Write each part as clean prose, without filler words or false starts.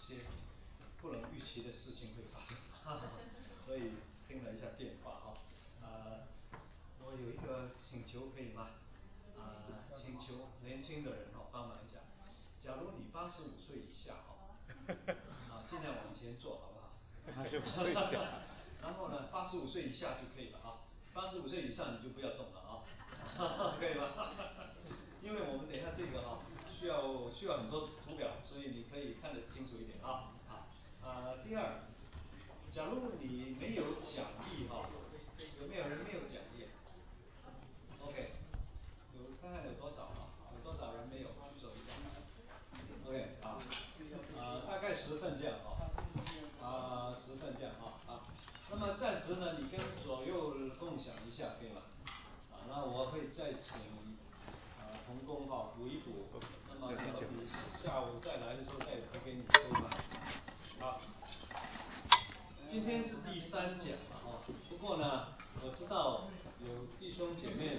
些不能预期的事情会发生，所以听了一下电话我有一个请求可以吗？请求年轻的人帮忙一下。假如你85岁以下尽量往前坐好不好？然后呢，85岁以下就可以了85岁以上你就不要动了可以吧？因为我们等一下这个需要很多图表，所以你可以看得清楚一点第二，假如你没有讲义有没有人没有讲义？OK， 看看有多少有多少人没有？举手一下。OK 大概10份这样10份这样那么暂时呢，你跟左右共享一下，可以吗？那我会再请童工补一补，那么你下午再来的时候再补给你，可以吗？好，今天是第3讲不过呢，我知道有弟兄姐妹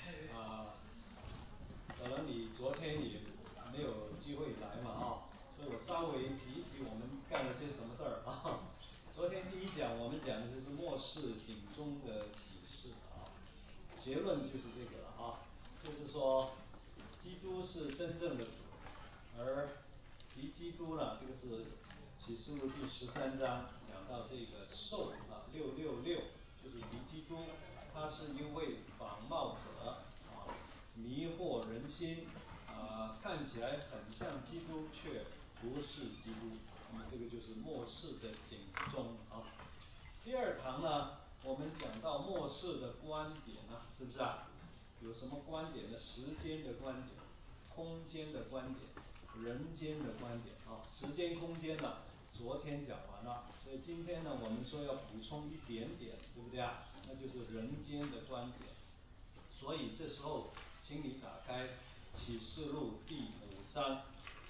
可能你昨天也没有机会来嘛所以我稍微提一提我们干了些什么事儿昨天第1讲我们讲的就是末世警钟的启示结论就是这个了就是说基督是真正的主，而敌基督呢，这个是启示录第13章讲到这个兽666，就是敌基督，他是一位仿冒者迷惑人心看起来很像基督，却不是基督。那么这个就是末世的警钟第2堂呢，我们讲到末世的观点是不是有什么观点呢？时间的观点，空间的观点，人间的观点时间空间呢，昨天讲完了，所以今天呢，我们说要补充一点点，对不对那就是人间的观点。所以这时候，请你打开启示录第5章。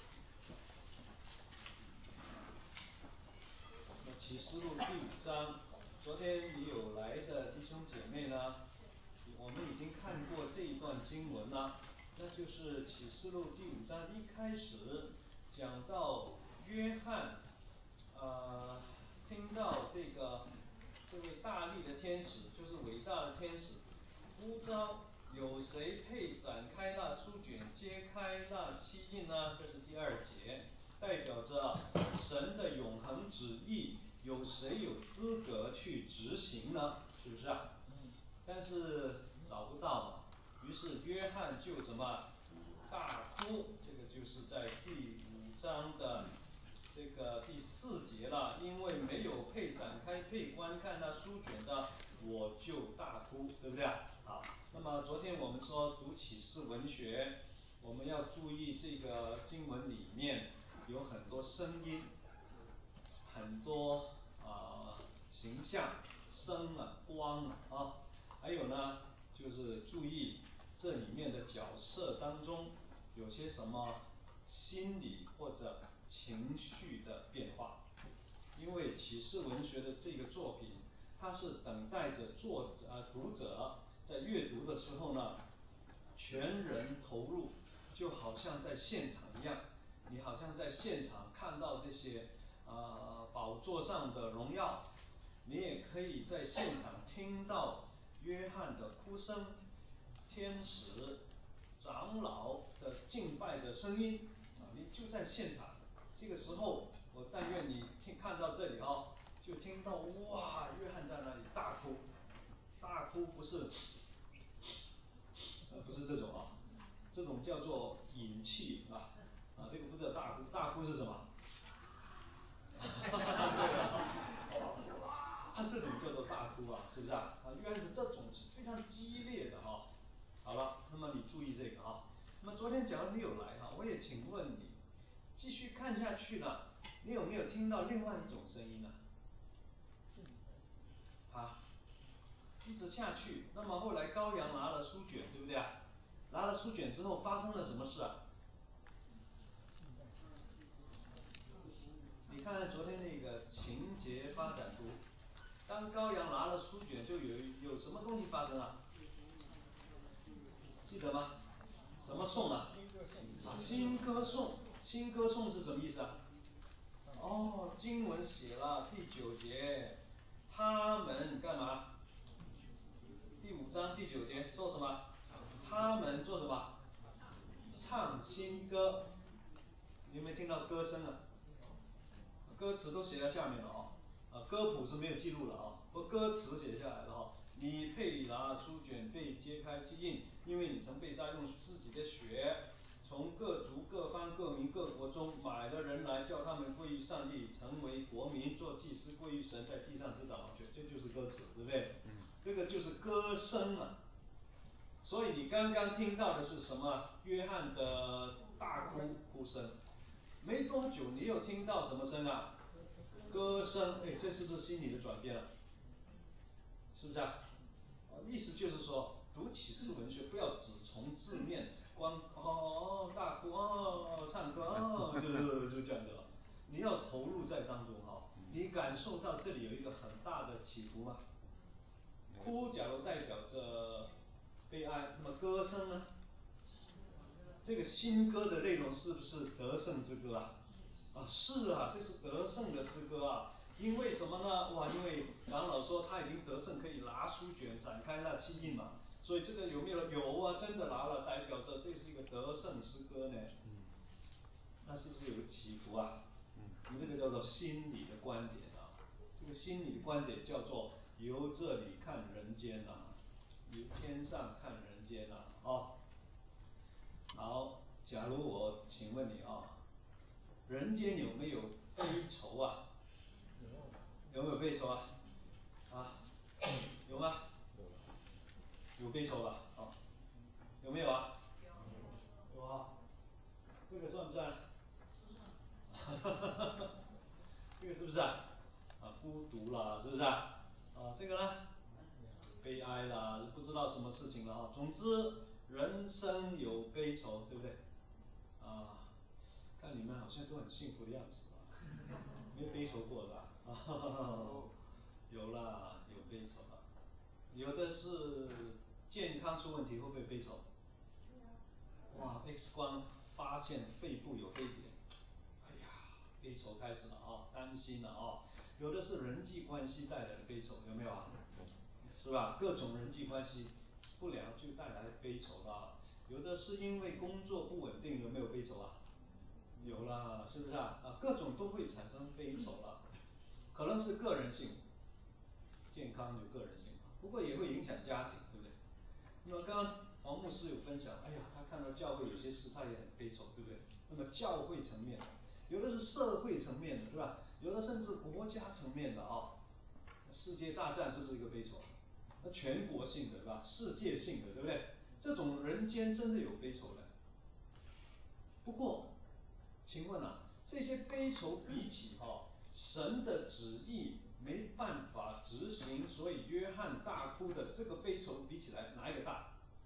启示录第5章，昨天你有来的弟兄姐妹呢，我们已经看过这一段经文了，那就是启示录第5章一开始讲到约翰听到这位大力的天使，就是伟大的天使呼召有谁配展开那书卷，揭开那7印呢？这是第2节，代表着神的永恒旨意，有谁有资格去执行呢？是不是但是找不到嘛，于是约翰就怎么大哭，这个就是在第5章的这个第4节了，因为没有配展开配观看那书卷的，我就大哭，对不对那么昨天我们说读启示文学，我们要注意这个经文里面有很多声音，很多形象，声光还有呢就是注意这里面的角色当中有些什么心理或者情绪的变化。因为启示文学的这个作品，它是等待着读者在阅读的时候呢，全人投入，就好像在现场一样，你好像在现场看到这些宝座上的荣耀，你也可以在现场听到约翰的哭声，天使、长老的敬拜的声音你就在现场。这个时候，我但愿你看到这里就听到哇，约翰在那里大哭，大哭不是这种这种叫做隐气这个不是大哭，大哭是什么？这种叫做大哭是不是约翰是这种是非常激烈的好了，那么你注意这个那么昨天假如你有来我也请问你，继续看下去呢，你有没有听到另外一种声音呢？一直下去，那么后来羔羊拿了书卷，对不对拿了书卷之后发生了什么事你看看昨天那个情节发展图，当羔羊拿了书卷，就有什么东西发生记得吗？什么颂新歌颂。新歌颂是什么意思哦，经文写了第9节，他们干嘛？第5章第9节说什么？他们做什么？唱新歌。你有没有听到歌声啊？歌词都写在下面了歌谱是没有记录了不过歌词写下来了你配拿书卷被揭开记印，因为你曾被杀，用自己的血从各族各方各民各国中买了人来，叫他们归于上帝，成为国民，做祭司，归于神，在地上执掌王权。这就是歌词，对不对？这个就是歌声啊。所以你刚刚听到的是什么？约翰的大哭声。没多久，你又听到什么声啊？歌声。哎，这是不是心理的转变了？是不是啊？意思就是说，读启示文学不要只从字面光大哭唱歌就这样子了，你要投入在当中你感受到这里有一个很大的起伏吗？哭假如代表着悲哀，那么歌声呢？这个新歌的内容是不是得胜之歌啊？是啊，这是得胜的诗歌啊。因为什么呢？因为长老说他已经得胜，可以拿书卷展开那七印嘛。所以这个有没有？有啊，真的拿了，代表着这是一个得胜诗歌呢。那是不是有个起伏啊？我们这个叫做心理的观点啊。这个心理的观点叫做由这里看人间由天上看人间好，假如我请问你人间有没有悲愁啊？有没有悲愁啊？有吗？有悲愁吧？有没有啊？有这个算不算？这个是不是孤独啦，是不是这个呢？悲哀啦，不知道什么事情了总之，人生有悲愁，对不对？看你们好像都很幸福的样子没悲愁过是吧？有啦，有悲愁了。有的是健康出问题，会不会悲愁？X 光发现肺部有黑点，哎呀，悲愁开始了担心了有的是人际关系带来的悲愁，有没有是吧？各种人际关系不良就带来悲愁了。有的是因为工作不稳定，有没有悲愁有啦，是不是各种都会产生悲愁了。可能是个人性，健康有个人性不过也会影响家庭，对不对？那么刚刚黄牧师有分享，哎呀，他看到教会有些事，他也很悲愁，对不对？那么教会层面的，有的是社会层面的，是吧？有的甚至国家层面的世界大战是不是一个悲愁？那全国性的，对吧？世界性的，对不对？这种人间真的有悲愁的。不过，请问这些悲愁比起神的旨意没办法执行，所以约翰大哭的这个悲愁比起来，哪一个大？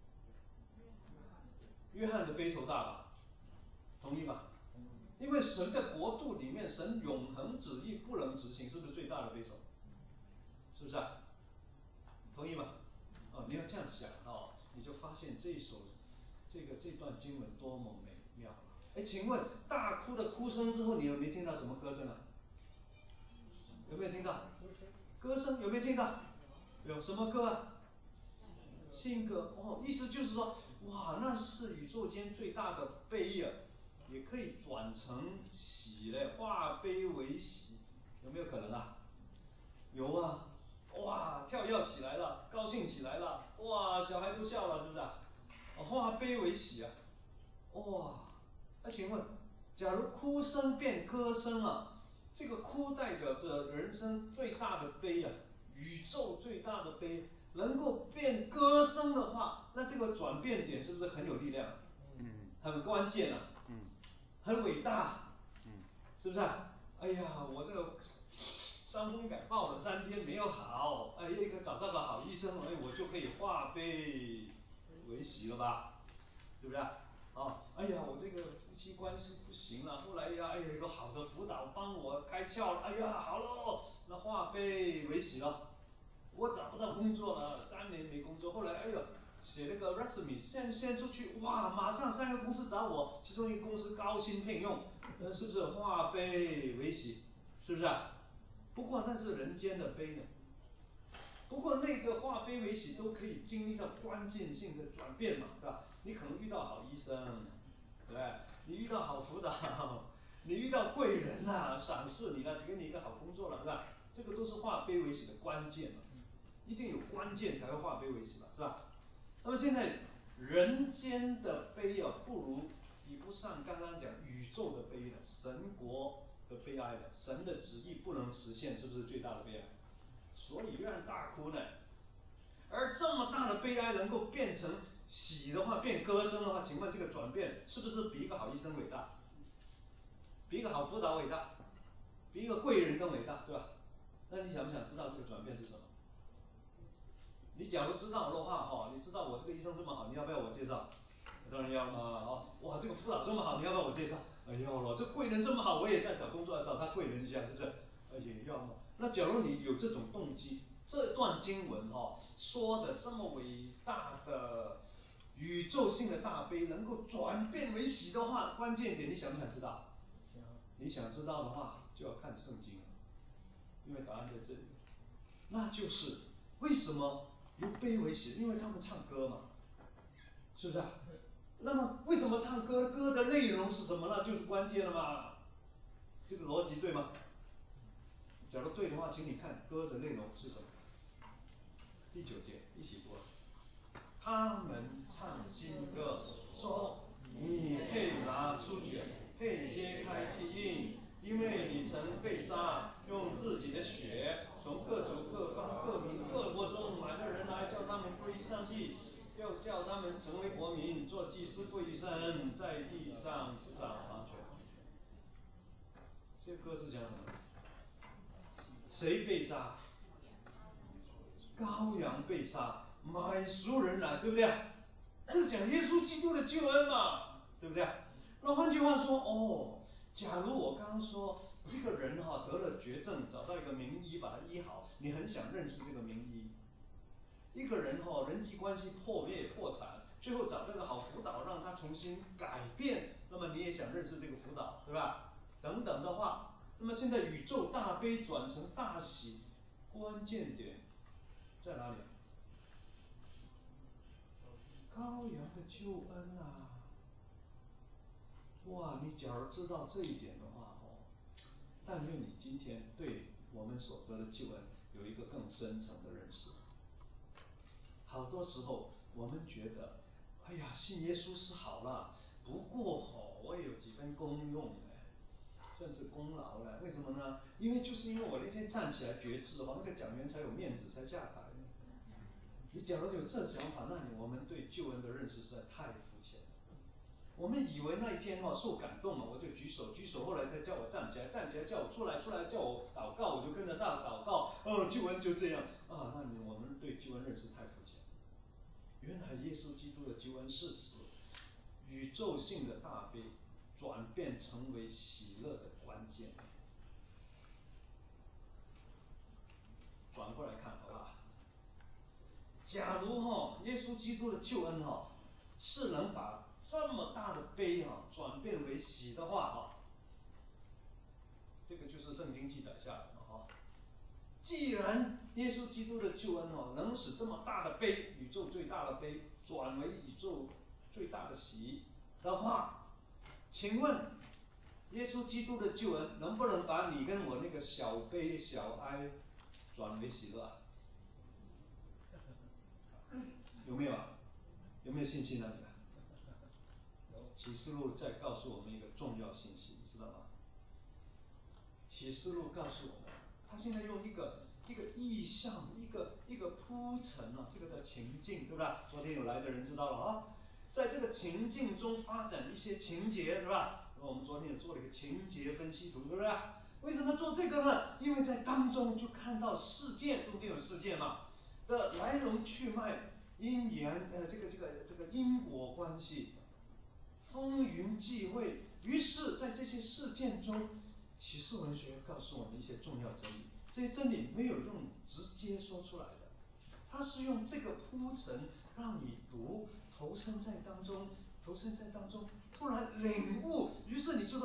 约翰的悲愁大吧？同意吧？因为神的国度里面，神永恒旨意不能执行，是不是最大的悲愁？是不是同意吗？你要这样想你就发现这段经文多么美妙请问大哭的哭声之后，你有没有听到什么歌声有没有听到？歌声有没有听到？有什么歌新歌意思就是说，那是宇宙间最大的悲也可以转成喜嘞，化悲为喜，有没有可能有跳跃起来了，高兴起来了，小孩都笑了，是不是化悲为喜那请问，假如哭声变歌声这个哭代表着人生最大的悲宇宙最大的悲，能够变歌声的话，那这个转变点是不是很有力量？很关键很伟大，是不是哎呀，我这个伤风感冒了3天没有好，一个找到个好医生，我就可以化悲为喜了吧？对不对哎呀，我这个夫妻关系不行了，后来有一个好的辅导帮我开窍了，哎呀，好喽，那化悲为喜了。我找不到工作了，3年没工作，后来写了个 resume， 先出去，马上3个公司找我，其中一个公司高薪聘用， 是不是化悲为喜？是不是啊？不过那是人间的悲呢。不过那个化悲为喜都可以经历到关键性的转变嘛，对吧？你可能遇到好医生，对不对？你遇到好辅导，你遇到贵人啦，赏识你了，给你一个好工作了，是吧？这个都是化悲为喜的关键嘛，一定有关键才会化悲为喜嘛，是吧？那么现在人间的悲啊，比不上刚刚讲宇宙的悲了，神国的悲哀了，神的旨意不能实现，是不是最大的悲哀？所以约翰大哭呢。而这么大的悲哀能够变成喜的话，变歌声的话，请问这个转变是不是比一个好医生伟大？比一个好辅导伟大？比一个贵人更伟大，是吧？那你想不想知道这个转变是什么？你假如知道的话，你知道我这个医生这么好，你要不要我介绍？当然要嘛，哇，这个辅导这么好，你要不要我介绍？哎要了，这贵人这么好，我也在找工作，找他贵人一下，是不是？也要嘛。那假如你有这种动机，这段经文说的这么伟大的宇宙性的大悲，能够转变为喜的话，关键点你想不想知道？你想知道的话，就要看圣经了，因为答案在这里。那就是为什么由悲为喜？因为他们唱歌嘛，是不是啊？那么为什么唱歌？歌的内容是什么呢？就是关键了嘛。这个逻辑对吗？假如对的话，请你看歌的内容是什么？第9节一起读。他们唱新歌，说：“你配拿书卷，配揭开记印，因为你曾被杀，用自己的血从各族、各方、各民、各国中买了人来，叫他们归于上帝，又叫他们成为国民，做祭司归于神，在地上执掌王权。”这歌是讲什么？谁被杀？羔羊被杀，买赎人来，对不对？这是讲耶稣基督的救恩嘛，对不对？那换句话说，假如我刚刚说一个人得了绝症，找到一个名医把他医好，你很想认识这个名医。一个人人际关系破灭破产，最后找到个好辅导让他重新改变，那么你也想认识这个辅导，对吧？等等的话，那么现在宇宙大悲转成大喜，关键点在哪里？羔羊的救恩啊！哇，你假如知道这一点的话，但愿你今天对我们所得的救恩有一个更深层的认识。好多时候我们觉得，哎呀，信耶稣是好了，不过我也有几分功用甚至功劳了。为什么呢？因为我那天站起来决志那个讲员才有面子才下台。你假如有这想法，那我们对救恩的认识实在太肤浅了。我们以为那一天受感动了，我就举手，后来才叫我站起来，叫我出来，叫我祷告，我就跟着祷告，救恩就这样啊。那我们对救恩认识太肤浅。原来耶稣基督的救恩是使宇宙性的大悲转变成为喜乐的关键。转过来看好不好？假如耶稣基督的救恩是能把这么大的悲转变为喜的话这个就是圣经记载下来的既然耶稣基督的救恩能使这么大的悲，宇宙最大的悲转为宇宙最大的喜的话，请问耶稣基督的救恩能不能把你跟我那个小悲小哀转为喜乐？有没有啊？有没有信心啊你啊？启示录在告诉我们一个重要信息，你知道吗？启示录告诉我们，他现在用一个意象，一个铺陈这个叫情境，对吧？昨天有来的人知道了在这个情境中发展一些情节，对吧？我们昨天也做了一个情节分析图，对不对？为什么做这个呢？因为在当中就看到事件，中间有事件嘛的来龙去脉、因缘，这个因果关系、风云际会。于是，在这些事件中，启示文学告诉我们一些重要真理。这些真理没有用直接说出来的，它是用这个铺陈，让你读，投身在当中，突然领悟。于是你就说：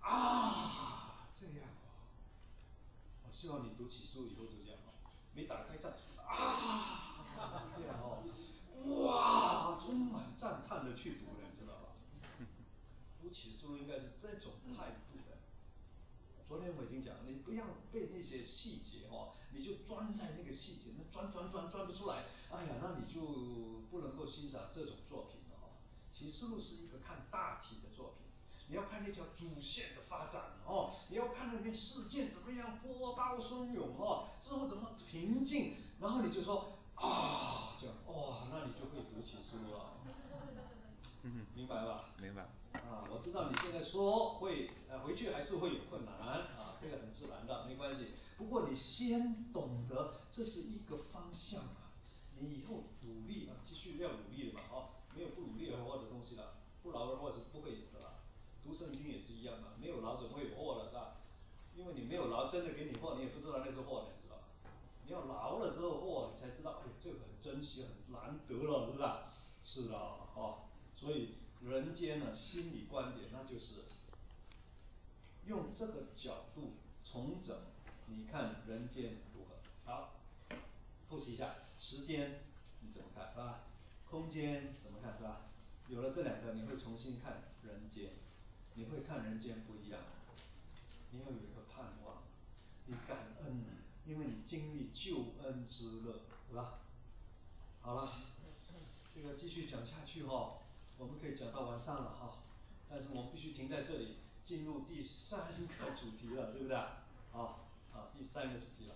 啊，这样哦。我希望你读启示录以后就这样哦，没打开战啊，这样哦，哇，充满赞叹的去读了，你知道吧？读启示录应该是这种态度的。昨天我已经讲了，你不要被那些细节哦，你就钻在那个细节，那钻不出来，哎呀，那你就不能够欣赏这种作品了哦。启示录是一个看大体的作品，你要看那条主线的发展哦，你要看那边事件怎么样波涛汹涌哦，之后怎么平静，然后你就说啊，这样哇，那你就会读启示录了，明白吧？ 明白。 啊，我知道你现在说会回去还是会有困难啊，这个很自然的，没关系。不过你先懂得这是一个方向啊，你以后努力啊，继续要努力的嘛，哦，没有不努力而获的东西的，不劳而获是不会有的啦。读圣经也是一样嘛，没有劳怎么会有获了，是吧？因为你没有劳，真的给你获，你也不知道那是获，你知道吧？你要劳了之后获，你才知道，哎呀，这个很珍惜，很难得了，是不是？是的，哦，所以人间呢，心理观点，那就是用这个角度重整，你看人间如何？好，复习一下，时间你怎么看，是吧？空间怎么看，是吧？有了这两个，你会重新看人间，你会看人间不一样，你要有一个盼望，你感恩，因为你经历救恩之乐，对吧？好了，这个继续讲下去哈，我们可以讲到晚上了哈，但是我们必须停在这里，进入第三个主题了，对不对？第三个主题了。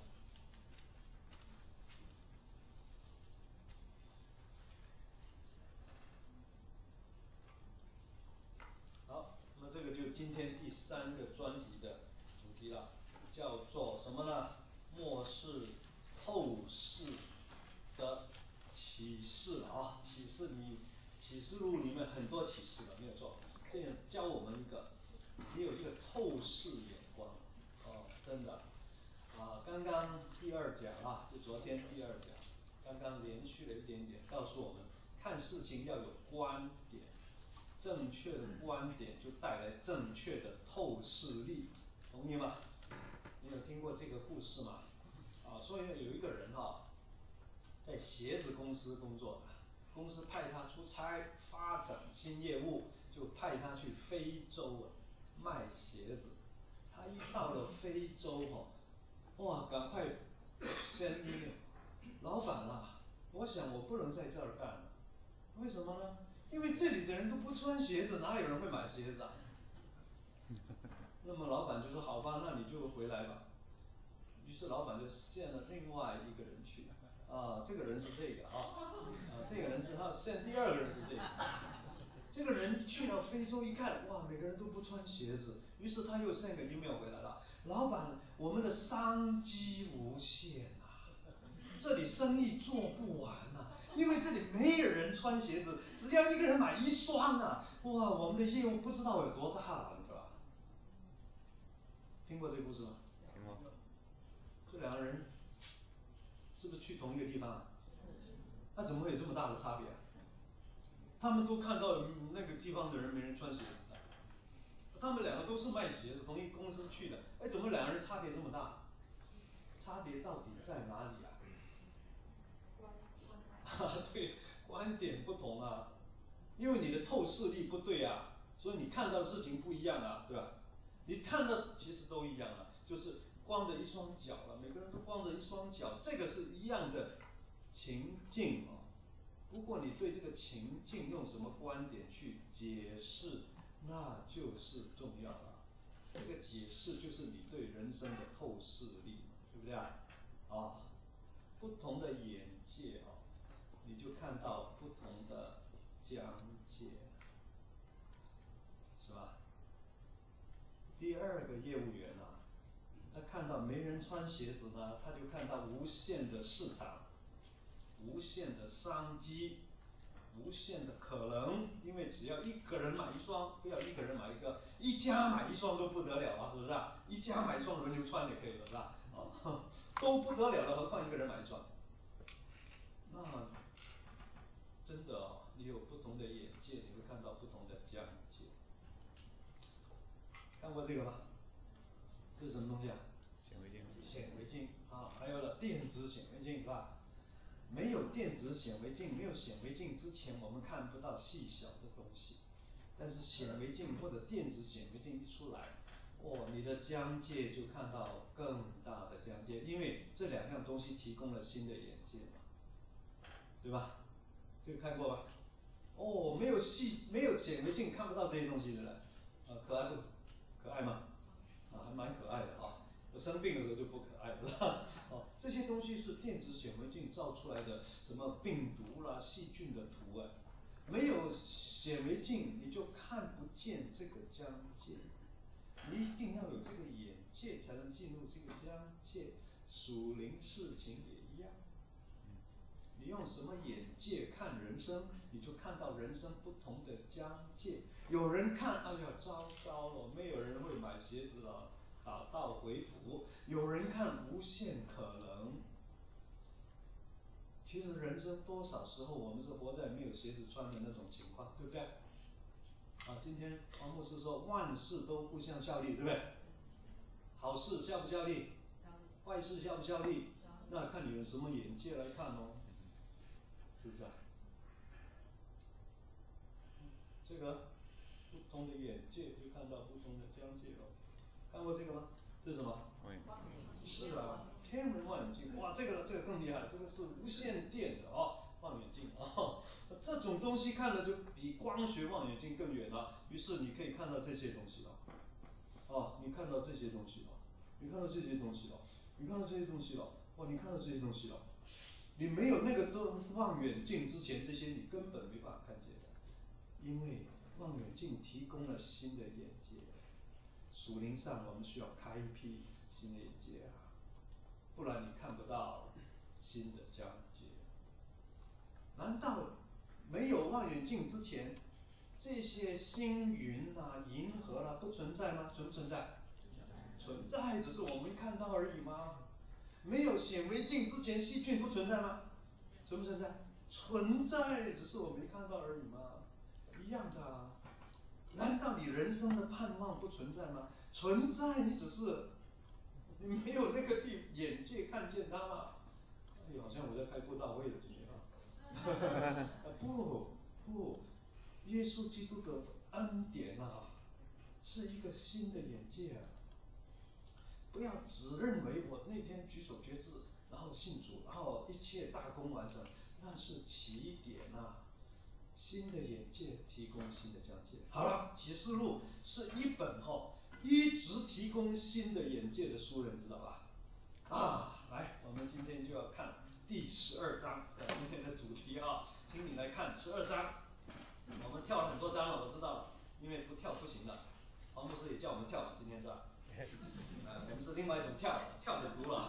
好，那么这个就今天第三个专题的主题了，叫做什么呢？末世后世的启示啊，启示启示录里面很多启示的，没有错。这样教我们一个，你有一个透视眼光哦，真的啊。刚刚第二讲啊，就昨天第二讲，刚刚连续了一点点，告诉我们看事情要有观点。正确的观点就带来正确的透视力，同意吗？你有听过这个故事吗？说有一个人在鞋子公司工作的，公司派他出差发展新业务，就派他去非洲卖鞋子。他一到了非洲哇，赶快 send email， 老板啊，我想我不能在这儿干了，为什么呢？因为这里的人都不穿鞋子，哪有人会买鞋子啊？那么老板就说好吧，那你就回来吧。于是老板就献了另外一个人去，这个人是这个这个人是他献第二个人是这个。这个人一去到非洲一看，哇，每个人都不穿鞋子，于是他又献个 email 回来了，老板，我们的商机无限啊，这里生意做不完啊，因为这里没有人穿鞋子，只要一个人买一双啊，哇，我们的业务不知道有多大了，你知道吧？听过这个故事吗？ 听过。 这两个人是不是去同一个地方啊？那怎么会有这么大的差别啊？他们都看到那个地方的人没人穿鞋子的，他们两个都是卖鞋子，同一公司去的，哎，怎么两个人差别这么大？差别到底在哪里啊？对，观点不同啊，因为你的透视力不对啊，所以你看到的事情不一样啊，对吧？你看到其实都一样啊，就是光着一双脚了，每个人都光着一双脚，这个是一样的情境不过你对这个情境用什么观点去解释，那就是重要了。这个解释就是你对人生的透视力，对不对不同的眼界你就看到不同的讲解，是吧？第二个业务员他看到没人穿鞋子呢，他就看到无限的市场，无限的商机，无限的可能，因为只要一个人买一双，不要一个人买一个，一家买一双都不得了了，是不是一家买一双轮流穿也可以了，是吧？都不得了了，何况一个人买一双？那真的你有不同的眼界，你会看到不同的讲解。 看过这个吗？这是什么东西啊？ 显微镜。 显微镜啊，还有了电子显微镜是吧？没有电子显微镜，没有显微镜之前，我们看不到细小的东西。但是显微镜或者电子显微镜一出来，你的疆界就看到更大的疆界，因为这两样东西提供了新的眼界嘛，对吧？这个看过吧？没有显微镜看不到这些东西的人，可爱不可爱吗？还蛮可爱的啊。生病的时候就不可爱了。这些东西是电子显微镜照出来的，什么病毒啦、细菌的图啊。没有显微镜，你就看不见这个疆界。你一定要有这个眼界，才能进入这个疆界。属灵事情也一样。你用什么眼界看人生，你就看到人生不同的疆界。有人看，哎呀，糟糕了，没有人会买鞋子了，打道回府。有人看无限可能。其实人生多少时候我们是活在没有鞋子穿的那种情况，对不对？今天黄牧师说万事都互相效力，对不对？好事效不效力？坏事效不效力？那看你用什么眼界来看哦，是不是啊？这个不同的眼界就看到不同的疆界了。看过这个吗？这是什么？是啊，天文望远镜。哇，这个更厉害，这个是无线电的望远镜这种东西看的就比光学望远镜更远了。于是你可以看到这些东西了。你看到这些东西了，你看到这些东西了，你看到这些东西了，你看到这些东西了。你没有那个望远镜之前，这些你根本没办法看见的，因为望远镜提供了新的眼界。属灵上我们需要开一批新的眼界不然你看不到新的疆界。难道没有望远镜之前，这些星云银河不存在吗？存不存在？存在，只是我没看到而已吗？没有显微镜之前，细菌不存在吗？存不存在？存在，只是我没看到而已吗？一样的难道你人生的盼望不存在吗？存在，你只是你没有那个眼界看见它吗？好像我在开布道会了今天不，耶稣基督的恩典是一个新的眼界不要只认为我那天举手决志，然后信主，然后一切大功完成，那是起点新的眼界提供新的疆界。好了，启示录是一本一直提供新的眼界的书，人知道吧？来，我们今天就要看第12章，今天的主题请你来看12章。我们跳了很多章了，我知道了，因为不跳不行的。黄牧师也叫我们跳，今天是吧？我们是另外一种跳着读了。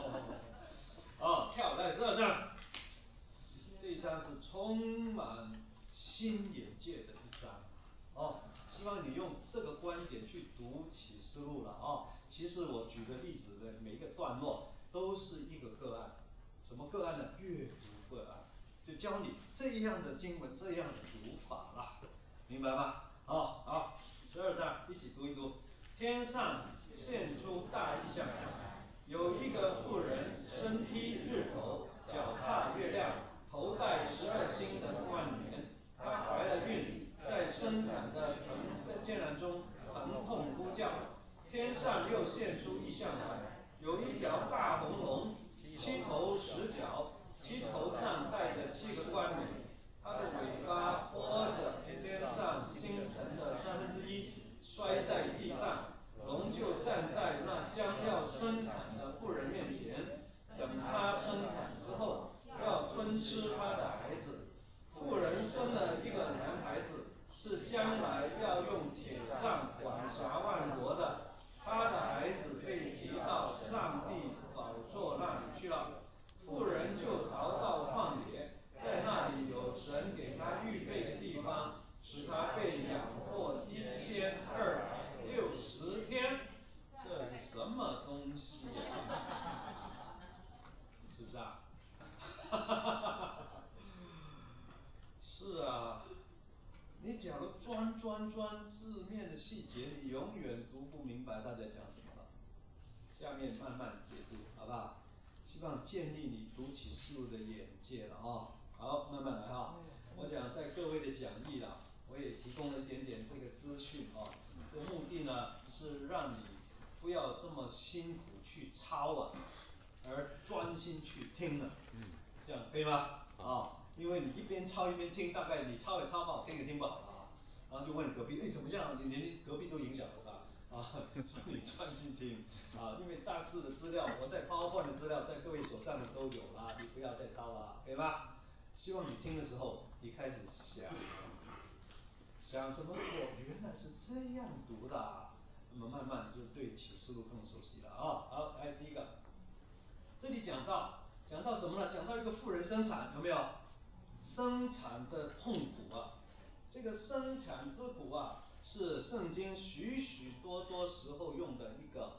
跳在12章。这一章是充满新眼界的一章希望你用这个观点去读启示录了其实我举的例子的每一个段落都是一个个案，什么个案呢？阅读个案，就教你这样的经文这样的读法了，明白吗？好，12章一起读一读。天上现出大异象来，有一个妇人身披日头，脚踏月亮，头戴12星的冠冕。她怀了孕，在生产的艰难中疼痛呼叫。天上又现出异象来，有一条大红龙，7头10脚，其头上戴着7个冠冕，它的尾巴拖着天上星辰的1/3，摔在地上。龙就站在那将要生产的妇人面前，等她生产之后，要吞吃她的孩子。妇人生了一个男孩子，是将来要用铁杖管辖万国的。他的孩子被提到上帝宝座那里去了。妇人就逃到旷野，在那里有神给他预备的地方，使他被养活1260天。这是什么东西是不是是啊，你你假如钻字面的细节，你永远读不明白他在讲什么了。下面慢慢解读，好不好？希望建立你读启示录的眼界了啊。好，慢慢来哈。我想在各位的讲义啦，我也提供了一点点这个资讯啊。这个目的呢是让你不要这么辛苦去抄啊，而专心去听了。这样可以吗？因为你一边抄一边听，大概你抄也抄不好，听也听不好啊。然后就问隔壁，怎么样？你连隔壁都影响了吧？所以你专心听啊，因为大致的资料，我在 PowerPoint 的资料在各位手上的都有啦，你不要再抄啦，可以吧？希望你听的时候，你开始想什么？原来是这样读的啊，那么慢慢就对启示录更熟悉了啊。好，来第一个，这里讲到什么呢？讲到一个妇人生产，有没有？生产的痛苦啊，这个生产之苦啊，是圣经许多时候用的一个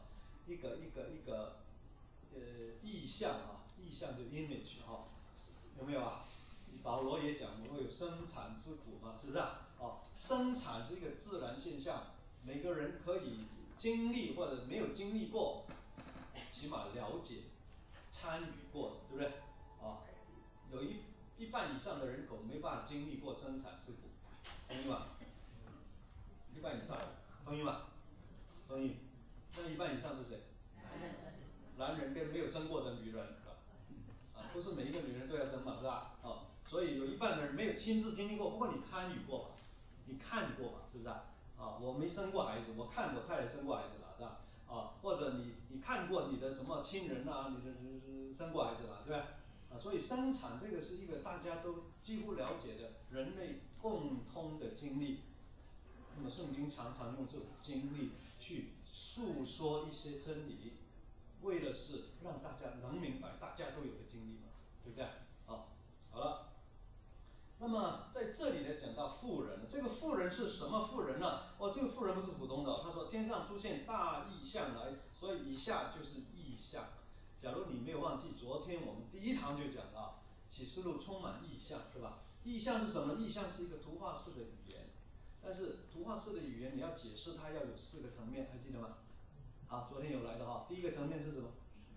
意象啊，意象就 image 啊，有没有啊？保罗也讲，我有生产之苦嘛，是不是啊？生产是一个自然现象，每个人可以经历或者没有经历过，起码了解、参与过，对不对？有一半以上的人口没办法经历过生产之苦，同意吗？一半以上，同意吗？同意。那一半以上是谁？男人跟没有生过的女人，不是每一个女人都要生嘛，是吧？所以有一半的人没有亲自经历过，不过你参与过嘛，你看过嘛，是不是啊？我没生过孩子，我看我太太生过孩子了，是吧？或者你看过你的什么亲人啊，你的生过孩子了，对不对？所以生产这个是一个大家都几乎了解的人类共通的经历。那么圣经常常用这种经历去诉说一些真理，为了是让大家能明白，大家都有的经历嘛，对不对？好了。那么在这里呢，讲到妇人，这个妇人是什么妇人呢？这个妇人不是普通的，他说天上出现大异象来，所以以下就是异象。假如你没有忘记，昨天我们第一堂就讲到启示录充满异象，是吧？异象是什么？异象是一个图画式的语言，但是图画式的语言你要解释它要有4个层面，还记得吗？好，昨天有来的哈。第一个层面是什么？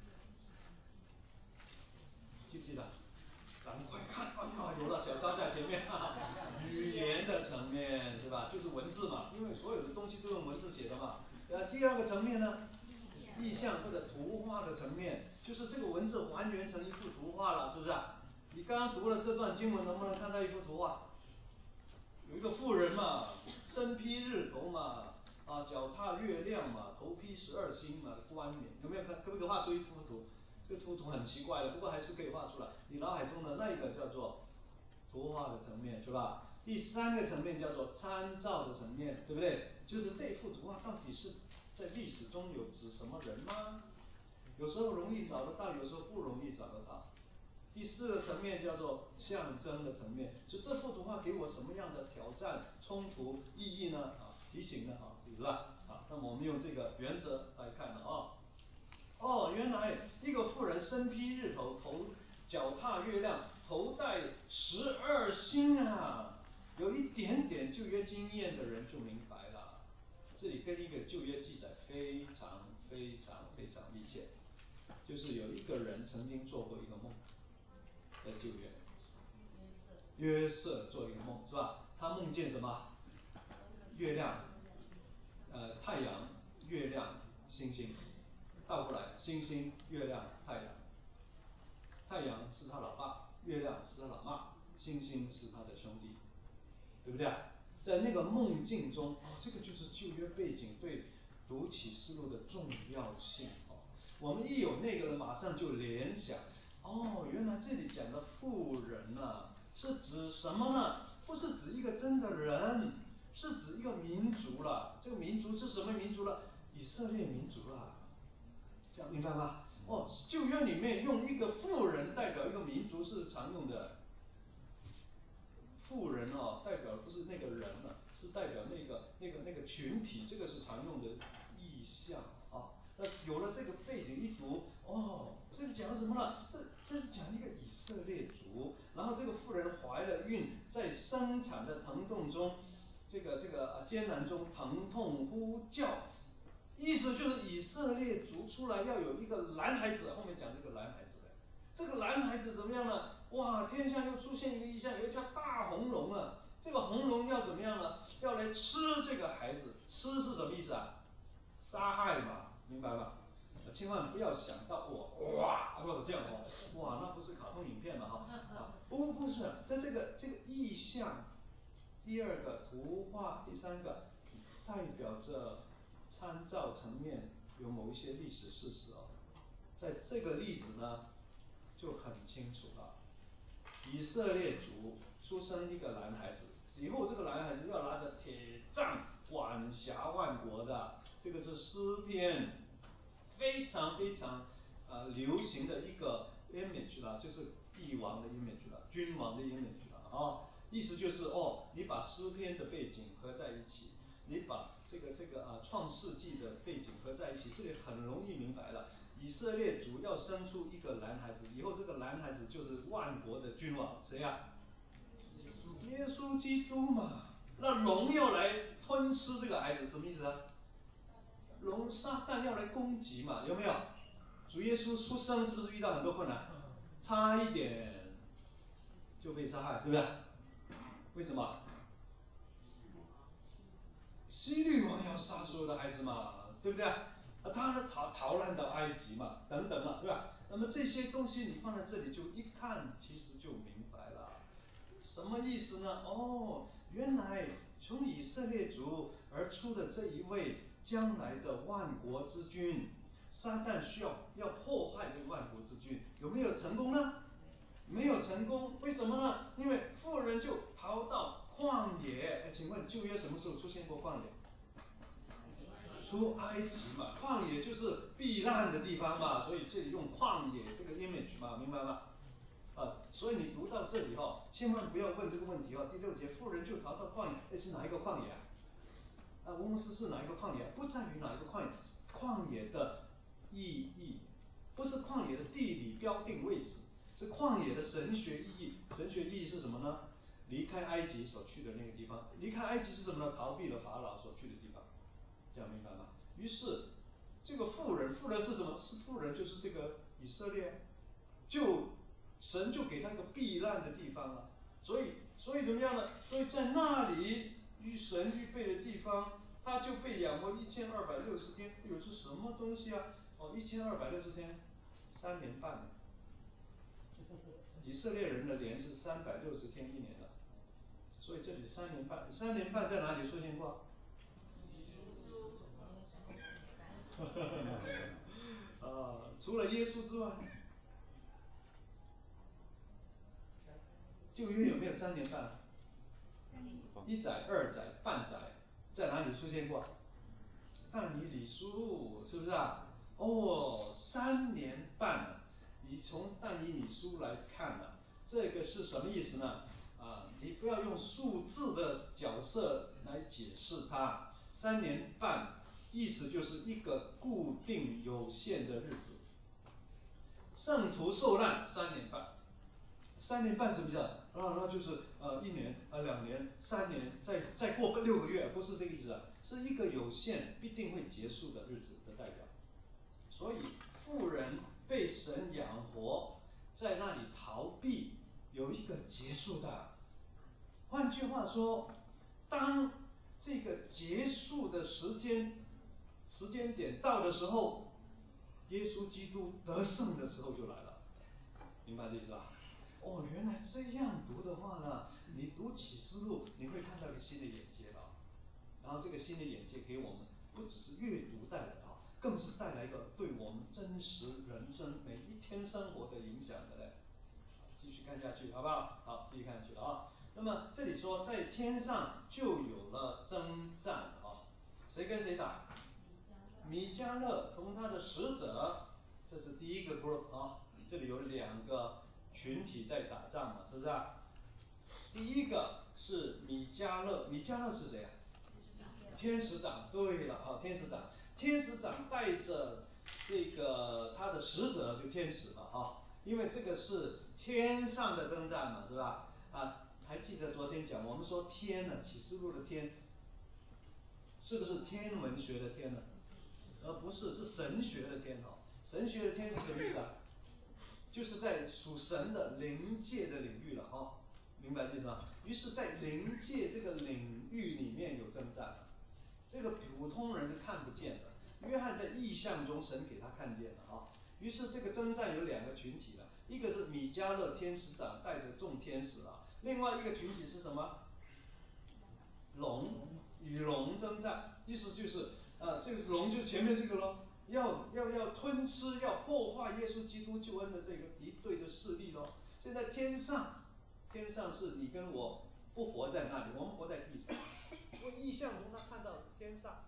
记不记得？咱们快看，有了，小抄在前面。语言的层面是吧？就是文字嘛，因为所有的东西都用文字写的嘛。第二个层面呢，意象或者图画的层面，就是这个文字还原成一幅图画了，是不是？你刚刚读了这段经文，能不能看到一幅图画？有一个妇人嘛，身披日头嘛，脚踏月亮嘛，头披12星嘛，冠冕，有没有看？可不可以画出一幅图？这个图很奇怪的，不过还是可以画出来。你脑海中的那一个叫做图画的层面，是吧？第3个层面叫做参照的层面，对不对？就是这幅图画到底是在历史中有指什么人吗？有时候容易找得到，有时候不容易找得到。第4个层面叫做象征的层面，就这幅图画给我什么样的挑战、冲突、意义呢？提醒呢？是吧？那么我们用这个原则来看了原来一个妇人身披日头，脚踏月亮，头戴12星啊！有一点点旧约经验的人就明白了，这里跟一个旧约记载非常密切，就是有一个人曾经做过一个梦，在旧约，约瑟做一个梦，是吧？他梦见什么？月亮、太阳、月亮、星星。倒过来，星星、月亮、太阳，太阳是他老爸，月亮是他老妈，星星是他的兄弟，对不对？在那个梦境中，这个就是旧约背景对读启示录的重要性。我们一有那个了，马上就联想，原来这里讲的妇人是指什么呢？不是指一个真的人，是指一个民族了。这个民族是什么民族了？以色列民族了。这样明白吗？旧约里面用一个妇人代表一个民族是常用的。妇人代表不是那个人了，是代表那个群体，这个是常用的意象那有了这个背景一读，这里讲的什么呢？这是讲一个以色列族，然后这个妇人怀了孕，在生产的疼痛中， 艰难中疼痛呼叫，意思就是以色列族出来要有一个男孩子，后面讲这个男孩子的，这个男孩子怎么样呢？哇，天上又出现一个异象，有一条大红龙啊，这个红龙要怎么样呢？要来吃这个孩子，吃是什么意思啊？杀害嘛，明白吗？千万不要想到哇或者这样哦，哇，那不是卡通影片嘛哈啊，不是，在这个意象，第二个图画，第三个代表着参照层面有某一些历史事实哦，在这个例子呢就很清楚了，以色列族出生一个男孩子，以后这个男孩子要拿着铁杖管辖万国的，这个是诗篇非常流行的一个 image 啦，就是帝王的 image 啦，君王的 image 啦啊，意思就是你把诗篇的背景合在一起，你把创世纪的背景合在一起，这里很容易明白了。以色列族要生出一个男孩子，以后这个男孩子就是万国的君王，谁呀？耶稣基督嘛。那龙要来吞吃这个孩子，什么意思啊？龙撒旦要来攻击嘛，有没有？主耶稣出生是不是遇到很多困难？差一点就被杀害，对不对？为什么？希律王要杀所有的孩子嘛，对不对？他呢逃难到埃及嘛，等等了，对吧？那么这些东西你放在这里，就一看其实就明白了，什么意思呢？原来从以色列族而出的这一位将来的万国之君，撒旦要破坏这个万国之君，有没有成功呢？没有成功，为什么呢？因为妇人就逃到旷野。请问旧约什么时候出现过旷野？出埃及嘛，旷野就是避难的地方嘛，所以这里用旷野这个 image 嘛，明白吗？所以你读到这里千万不要问这个问题第6节，妇人就逃到旷野，是哪一个旷野啊？乌姆斯是哪一个旷野？不在于哪一个旷野，旷野的意义不是旷野的地理标定位置，是旷野的神学意义。神学意义是什么呢？离开埃及所去的那个地方。离开埃及是什么呢？逃避了法老所去的地方。这样明白吗？于是这个妇人是什么？是妇人，就是这个以色列，神就给他一个避难的地方了。所以怎么样呢？所以在那里神预备的地方，他就被养活1260天。这什么东西啊？1260天，3年半。以色列人的年是360天一年了，所以这里3年半，3年半在哪里出现过？除了耶稣之外，旧约有没有3年半？1载、2载、半载，在哪里出现过？但以理书是不是啊？3年半你从但以理书来看这个是什么意思呢？你不要用数字的角色来解释它。3年半意思就是一个固定有限的日子。圣徒受难3年半，3年半什么意思？那就是1年、2年、3年，再过个6个月，不是这个意思是一个有限必定会结束的日子的代表。所以妇人被神养活，在那里逃避，有一个结束的。换句话说，当这个结束的时间点到的时候，耶稣基督得胜的时候就来了，明白这意思吧？原来这样读的话呢，你读启示录你会看到一个新的眼界了。然后这个新的眼界给我们不只是阅读带来的更是带来一个对我们真实人生每一天生活的影响的嘞。继续看下去好不好？好，继续看下去了那么这里说在天上就有了征战谁跟谁打？米迦勒同他的使者，这是第一个 group 这里有2个群体在打仗嘛，是不是第一个是米迦勒，米迦勒是谁天使长。对了天使长带着这个他的使者，就天使嘛因为这个是天上的征战嘛，是吧？ 还记得昨天讲我们说天呢，启示录的天，是不是天文学的天呢？不是，是神学的天哈。神学的天是什么意思啊？就是在属神的灵界的领域了哈，明白这意思吗？于是，在灵界这个领域里面有征战了，这个普通人是看不见的。约翰在异象中，神给他看见了啊。于是这个征战有两个群体了，一个是米迦勒天使长带着众天使啊，另外一个群体是什么？龙，与龙征战，意思就是这个龙就是前面这个咯，要吞吃，要破坏耶稣基督救恩的这个敌对的势力咯。现在天上是你跟我不活在那里，我们活在地上。因为异象中他看到天上，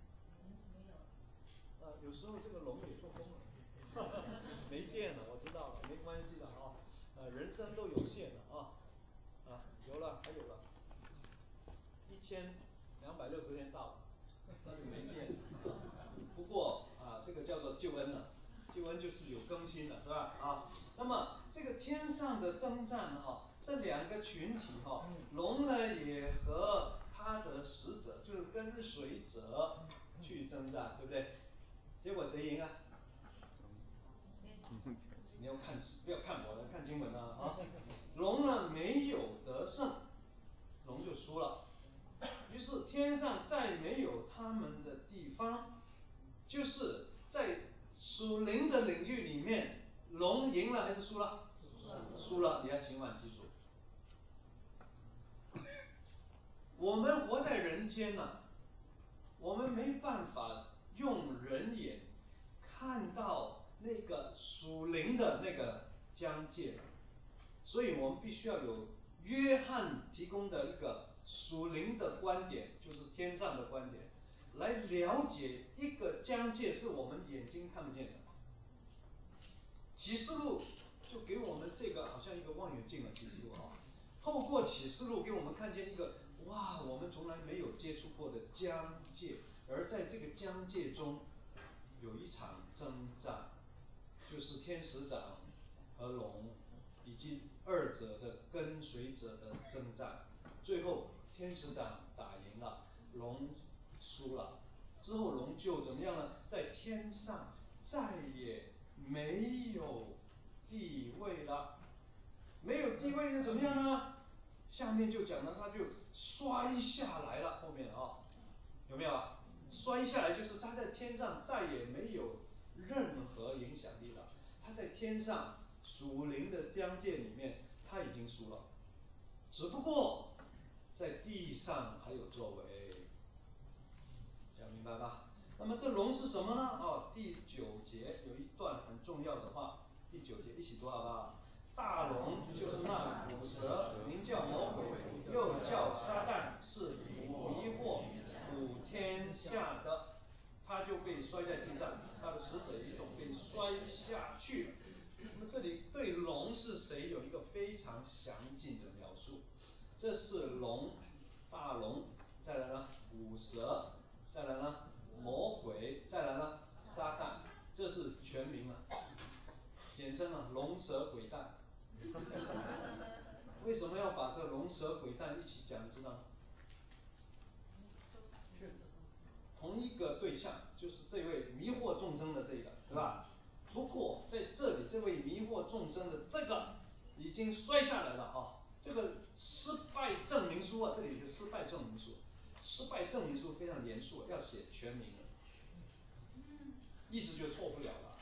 有时候这个龙也做工了，没电了，我知道了，没关系的啊，人生都有限的啊，有了，还有了，1260天到了，那就没电了。不过这个叫做救恩了，救恩就是有更新了，是吧？那么这个天上的征战这两个群体龙呢也和他的使者，就是跟随者去征战，对不对？结果谁赢啊？你要看，不要看我的，看经文啊。龙呢没有得胜，龙就输了。于是天上再没有他们的地方，就是在属灵的领域里面，龙赢了还是输了？输了，你要请晚记住。我们活在人间我们没办法用人眼看到那个属灵的那个疆界，所以我们必须要有约翰提供的一个属灵的观点，就是天上的观点，来了解一个疆界是我们眼睛看不见的。启示录就给我们这个好像一个望远镜了，启示录透过启示录给我们看见一个我们从来没有接触过的疆界，而在这个疆界中有一场征战，就是天使长和龙以及二者的跟随者的征战，最后天使长打赢了，龙输了，之后龙就怎么样呢？在天上再也没有地位了，没有地位又怎么样呢？下面就讲了，他就摔下来了，后面有没有啊？摔下来就是他在天上再也没有任何影响力了，他在天上属灵的疆界里面他已经输了，只不过在地上还有作为，讲明白吧？那么这龙是什么呢？第9节有一段很重要的话，第9节一起读好不好？大龙就是那古蛇，名叫魔鬼，又叫撒旦，是迷惑普天下的。他就被摔在地上，他的使者一同被摔下去了。那么这里对龙是谁有一个非常详尽的描述。这是龙，大龙，再来呢古蛇，再来呢魔鬼，再来呢撒旦，这是全名了，简称龙蛇鬼蛋。为什么要把这龙蛇鬼蛋一起讲，知道吗？同一个对象，就是这位迷惑众生的这个，对吧？不过在这里，这位迷惑众生的这个已经摔下来了这个失败证明书这里有个失败证明书，失败证明书非常严肃，要写全名的，意思就错不了了。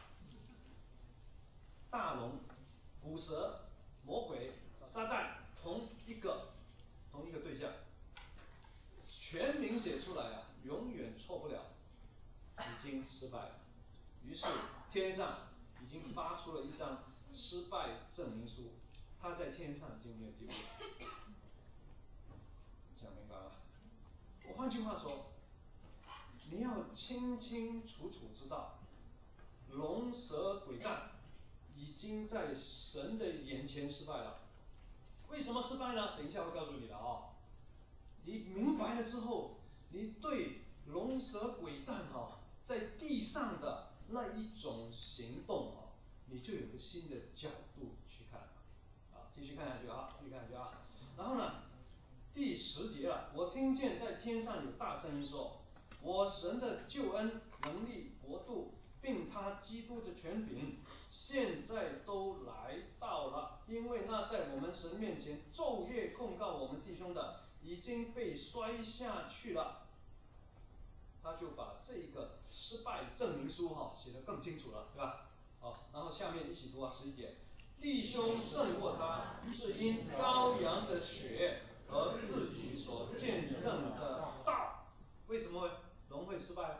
大龙、古蛇、魔鬼、撒旦，同一个对象，全名写出来永远错不了，已经失败了。于是天上已经发出了一张失败证明书，他在天上已经没有地位了。讲明白了？我换句话说，你要清清楚楚知道，龙蛇鬼蛋已经在神的眼前失败了。为什么失败呢？等一下会告诉你的你明白了之后，你对龙蛇鬼蛋在地上的那一种行动你就有个新的角度去看继续看下去继续看下去然后呢，第10节了，我听见在天上有大声音说，我神的救恩、能力、国度，并他基督的权柄，现在都来到了，因为那在我们神面前昼夜控告我们弟兄的，已经被摔下去了。他就把这个失败证明书写得更清楚了，对吧？然后下面一起读11节，弟兄胜过他，是因羔羊的血和自己所见证的道。为什么龙会失败？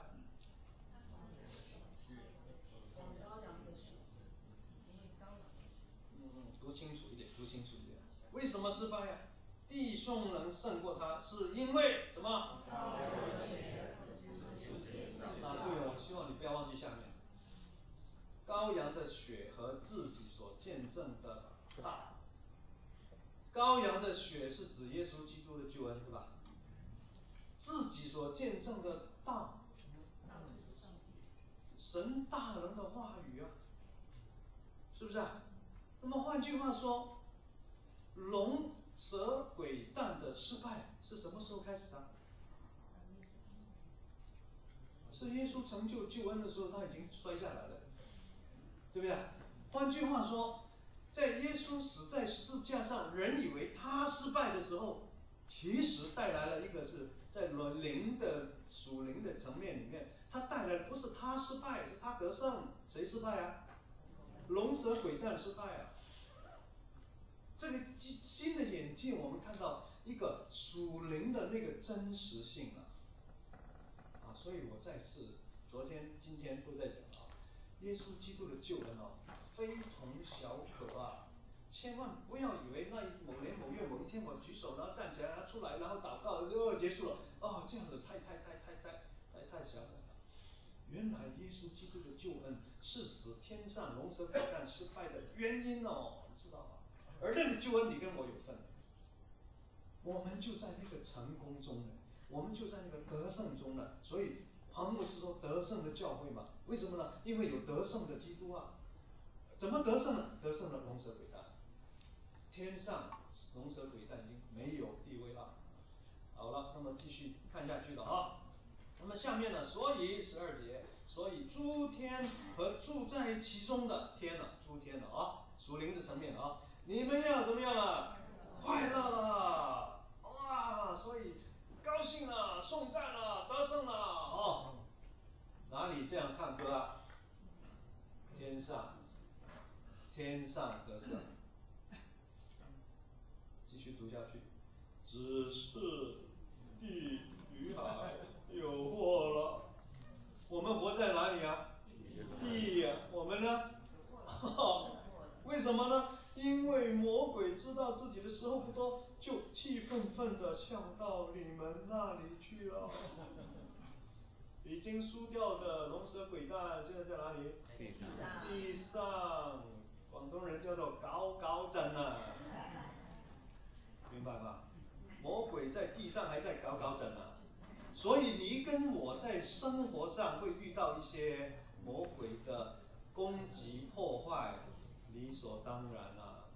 读清楚一点，读清楚一点。为什么失败呀？弟兄能胜过他，是因为什么？对了，我希望你不要忘记下面，羔羊的血和自己所见证的道。羔羊的血是指耶稣基督的救恩，对吧？自己所见证的道，神大能的话语啊，是不是啊？那么换句话说，龙蛇鬼蛋的失败是什么时候开始的？是耶稣成就救恩的时候，他已经摔下来了，对不对？换句话说，在耶稣死在十字架上，人以为他失败的时候，其实带来了一个是在灵的属灵的层面里面，他带来的不是他失败，是他得胜。谁失败啊？龙蛇鬼蛋失败啊！这个新的眼界，我们看到一个属灵的那个真实性所以我再次昨天、今天都在讲耶稣基督的救恩非同小可啊！千万不要以为那某年某月某一天我举手，然后站起来，然后出来，然后祷告就结束了这样子太狭窄了。原来耶稣基督的救恩是使天上龙蛇鬼蛋失败的原因你知道吗？而那个救恩你跟我有份，我们就在那个成功中呢，我们就在那个得胜中呢。所以黄牧师说得胜的教会嘛，为什么呢？因为有得胜的基督啊。怎么得胜呢？得胜了龙蛇鬼蛋，天上龙蛇鬼蛋已经没有地位了。好了，那么继续看下去了那么下面呢？所以12节，所以诸天和住在其中的天呢，诸天的属灵的层面你们要怎么样啊？快乐了哇！所以高兴了，颂赞了，得胜了哪里这样唱歌啊？天上，天上得胜。继续读下去，只是地与海有祸了。我们活在哪里啊？地呀。我们呢？为什么呢？因为魔鬼知道自己的时候不多，就气愤愤的向到你们那里去了。已经输掉的龙蛇鬼蛋现在在哪里？地上。广东人叫做搞搞震明白吗？魔鬼在地上还在搞搞震所以你跟我在生活上会遇到一些魔鬼的攻击破坏，理所当然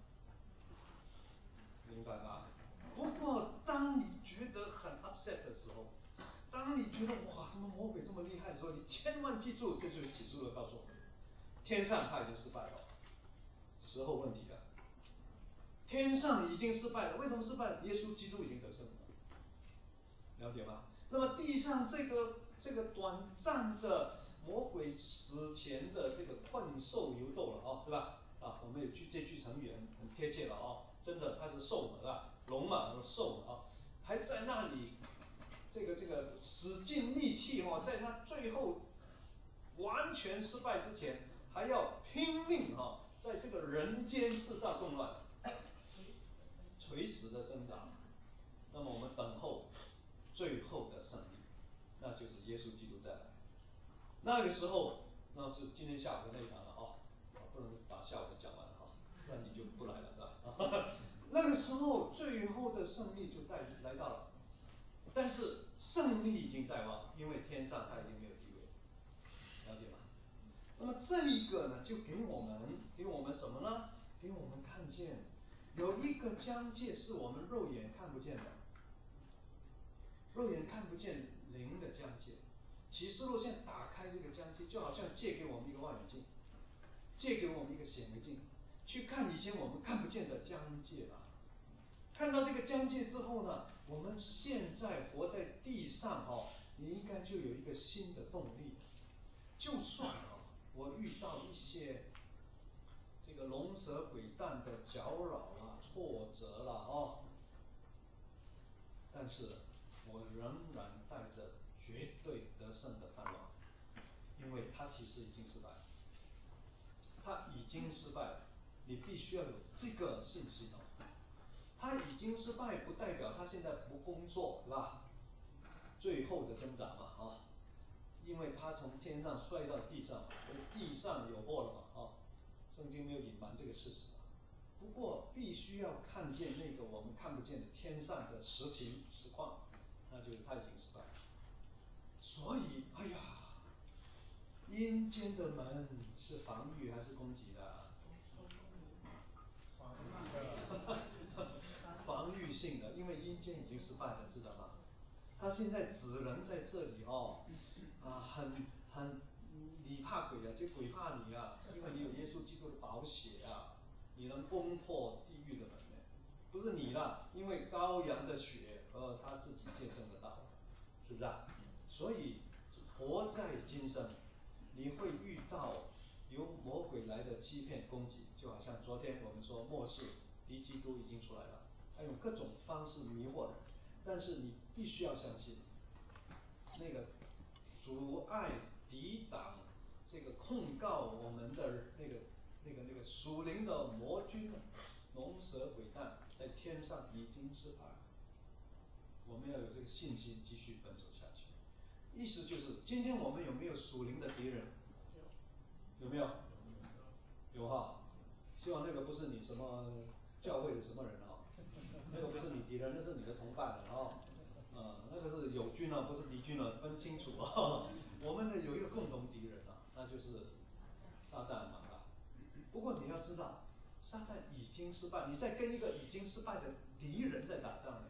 明白吧？不过当你觉得很 upset 的时候，当你觉得哇，怎么魔鬼这么厉害的时候，你千万记住，这就是启示录告诉我们，天上他已经失败了，时候问题了。天上已经失败了，为什么失败？耶稣基督已经得胜了，了解吗？那么地上这个短暂的魔鬼死前的这个困兽犹斗了对吧？我们有这句成语很贴切了真的他是兽嘛，龙嘛，兽嘛还在那里这个使尽力气在他最后完全失败之前，还要拼命在这个人间制造动乱，垂死的挣扎。那么我们等候最后的胜利，那就是耶稣基督再来。那个时候，那是今天下午的那一堂了不能把下午的讲完了不然你就不来了，是吧？那个时候，最后的胜利就来到了。但是胜利已经在望，因为天上他已经没有地位，了解吗？那么这一个呢，就给我们什么呢？给我们看见， 有一个疆界是我们肉眼看不见的，肉眼看不见灵的疆界。启示录现在打开这个疆界，就好像借给我们一个望远镜，借给我们一个显微镜，去看以前我们看不见的疆界了。看到这个疆界之后呢，我们现在活在地上你应该就有一个新的动力。就算我遇到一些这个龙蛇鬼蛋的搅扰啦、挫折啦但是我仍然带着绝对得胜的盼望，因为他其实已经失败了，他已经失败了，你必须要有这个信心他已经失败，不代表他现在不工作，是吧？最后的挣扎嘛因为他从天上摔到地上，所以地上有祸了嘛圣经没有隐瞒这个事实不过必须要看见那个我们看不见的天上的实情实况，那就是他已经失败了。所以阴间的门是防御还是攻击的？防御性的，因为阴间已经失败了，知道吗？他现在只能在这里你怕鬼这鬼怕你因为你有耶稣基督的宝血你能攻破地狱的门不是你啦，因为羔羊的血和他自己见证的道，是不是所以活在今生，你会遇到由魔鬼来的欺骗攻击，就好像昨天我们说末世敌基督已经出来了，他用各种方式迷惑人，但是你必须要相信，那个阻碍抵挡这个控告我们的那个属灵的魔君龙蛇鬼蛋，在天上已经失败了。我们要有这个信心继续奔走下去。意思就是今天我们有没有属灵的敌人？有没有？有希望那个不是你什么教会的什么人那个不是你敌人，那是你的同伴那个是友军不是敌军分清楚我们呢有一个共同敌人那就是撒旦嘛不过你要知道，撒旦已经失败，你在跟一个已经失败的敌人在打仗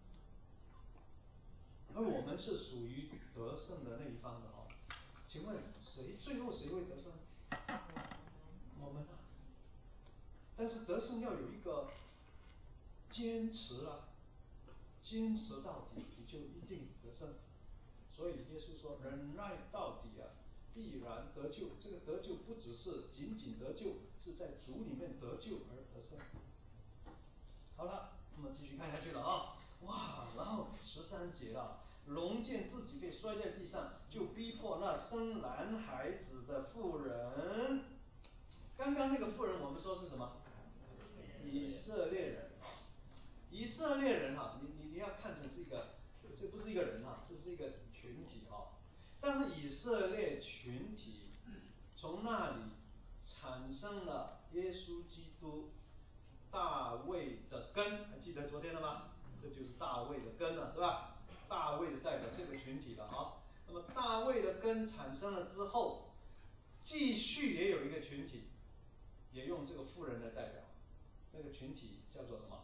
而我们是属于得胜的那一方的请问最后谁会得胜？我们但是得胜要有一个坚持坚持到底，你就一定得胜。所以耶稣说忍耐到底必然得救。这个得救不只是仅仅得救，是在主里面得救而得胜。好了，那么继续看下去了然后13节了，龙见自己被摔在地上，就逼迫那生男孩子的妇人。刚刚那个妇人我们说是什么？以色列人以色列人你要看成这不是一个人这是一个群体但是以色列群体从那里产生了耶稣基督大卫的根，还记得昨天了吗？这就是大卫的根了，是吧？大卫是代表这个群体的那么大卫的根产生了之后，继续也有一个群体，也用这个妇人来代表，那个群体叫做什么？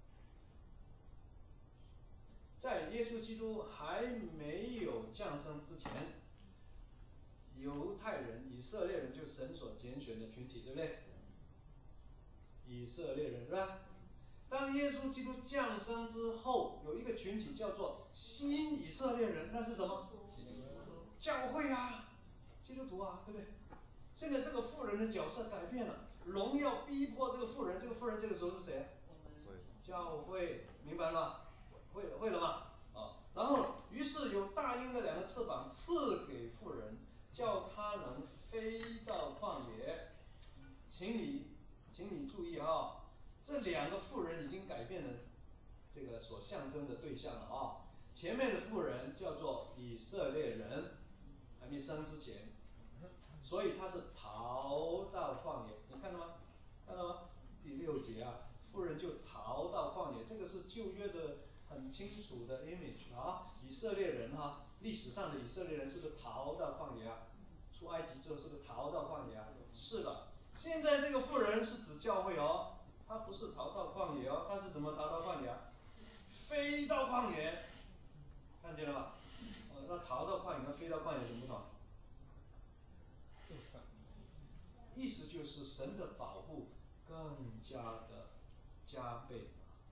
在耶稣基督还没有降生之前，犹太人、以色列人就是神所拣选的群体，对不对？以色列人是吧？当耶稣基督降生之后，有一个群体叫做新以色列人，那是什么？教会基督徒对不对？现在这个妇人的角色改变了，龙要逼迫这个妇人，这个妇人这个时候是谁？教会，明白了吗？会了吗？然后于是有大鹰的2个翅膀赐给妇人，叫她能飞到旷野。请你注意这2个妇人已经改变了这个所象征的对象了前面的妇人叫做以色列人，还没生之前，所以他是逃到旷野，你看到吗？看到吗？第6节妇人就逃到旷野，这个是旧约的很清楚的 image 以色列人历史上的以色列人是不是逃到旷野出埃及之后是不是逃到旷野是的。现在这个妇人是指教会他不是逃到旷野哦，他是怎么逃到旷野啊？飞到旷野，看见了吧？那逃到旷野跟飞到旷野有什么不同？意思就是神的保护更加的加倍，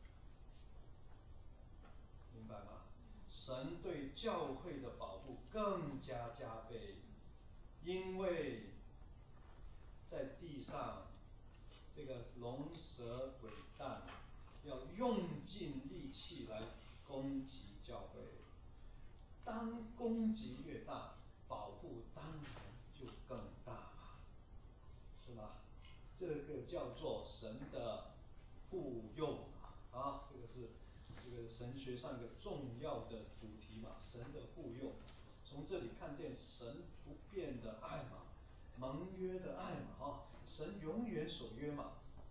明白吗？神对教会的保护更加加倍，因为在地上这个龙蛇鬼蛋要用尽力气来攻击教会，当攻击越大，保护当然就更大嘛，是吧？这个叫做神的护佑啊，这个是这个神学上一个重要的主题嘛，神的护佑。从这里看见神不变的爱嘛，盟约的爱嘛，神永远守约嘛。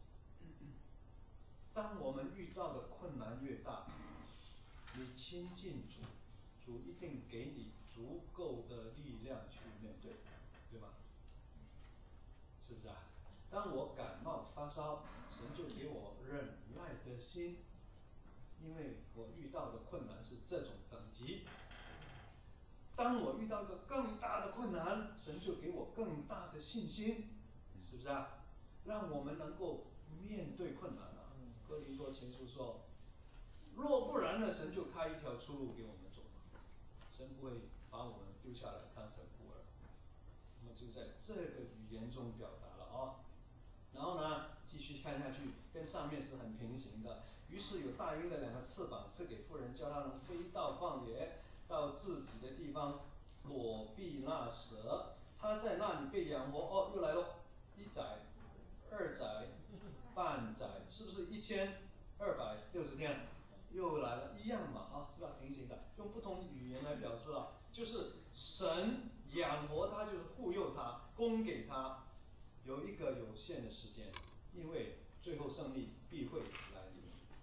当我们遇到的困难越大，你亲近主，主一定给你足够的力量去面对，对吧？是不是啊？当我感冒发烧，神就给我忍耐的心，因为我遇到的困难是这种等级。当我遇到一个更大的困难，神就给我更大的信心，是不是啊？让我们能够面对困难啊。哥林多前书说，若不然呢，神就开一条出路给我们走嘛，神不会把我们丢下来当成孤儿。那么就在这个语言中表达了啊。然后呢，继续看下去，跟上面是很平行的。于是有大鹰的2个翅膀赐给妇人，叫她能飞到旷野，到自己的地方躲避那蛇。她在那里被养活。哦，又来了，1载、2载、半载，是不是1260天？又来了，一样嘛，是吧？平行的，用不同语言来表示了，就是神养活他，就是护佑他，供给他，有一个有限的时间，因为最后胜利必会来临。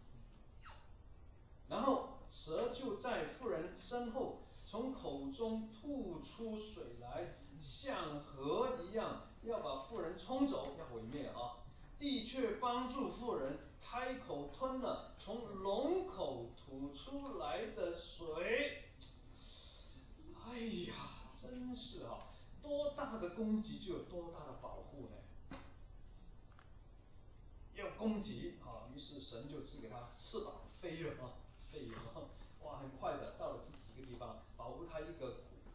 然后蛇就在妇人身后，从口中吐出水来，像河一样，要把妇人冲走，要毁灭啊！地却帮助妇人，开口吞了从龙口吐出来的水。哎呀，真是啊，多大的攻击就有多大的保护呢？要攻击啊，于是神就赐给他翅膀飞了啊，飞了，哇，很快的到了自己一个地方，保护他一个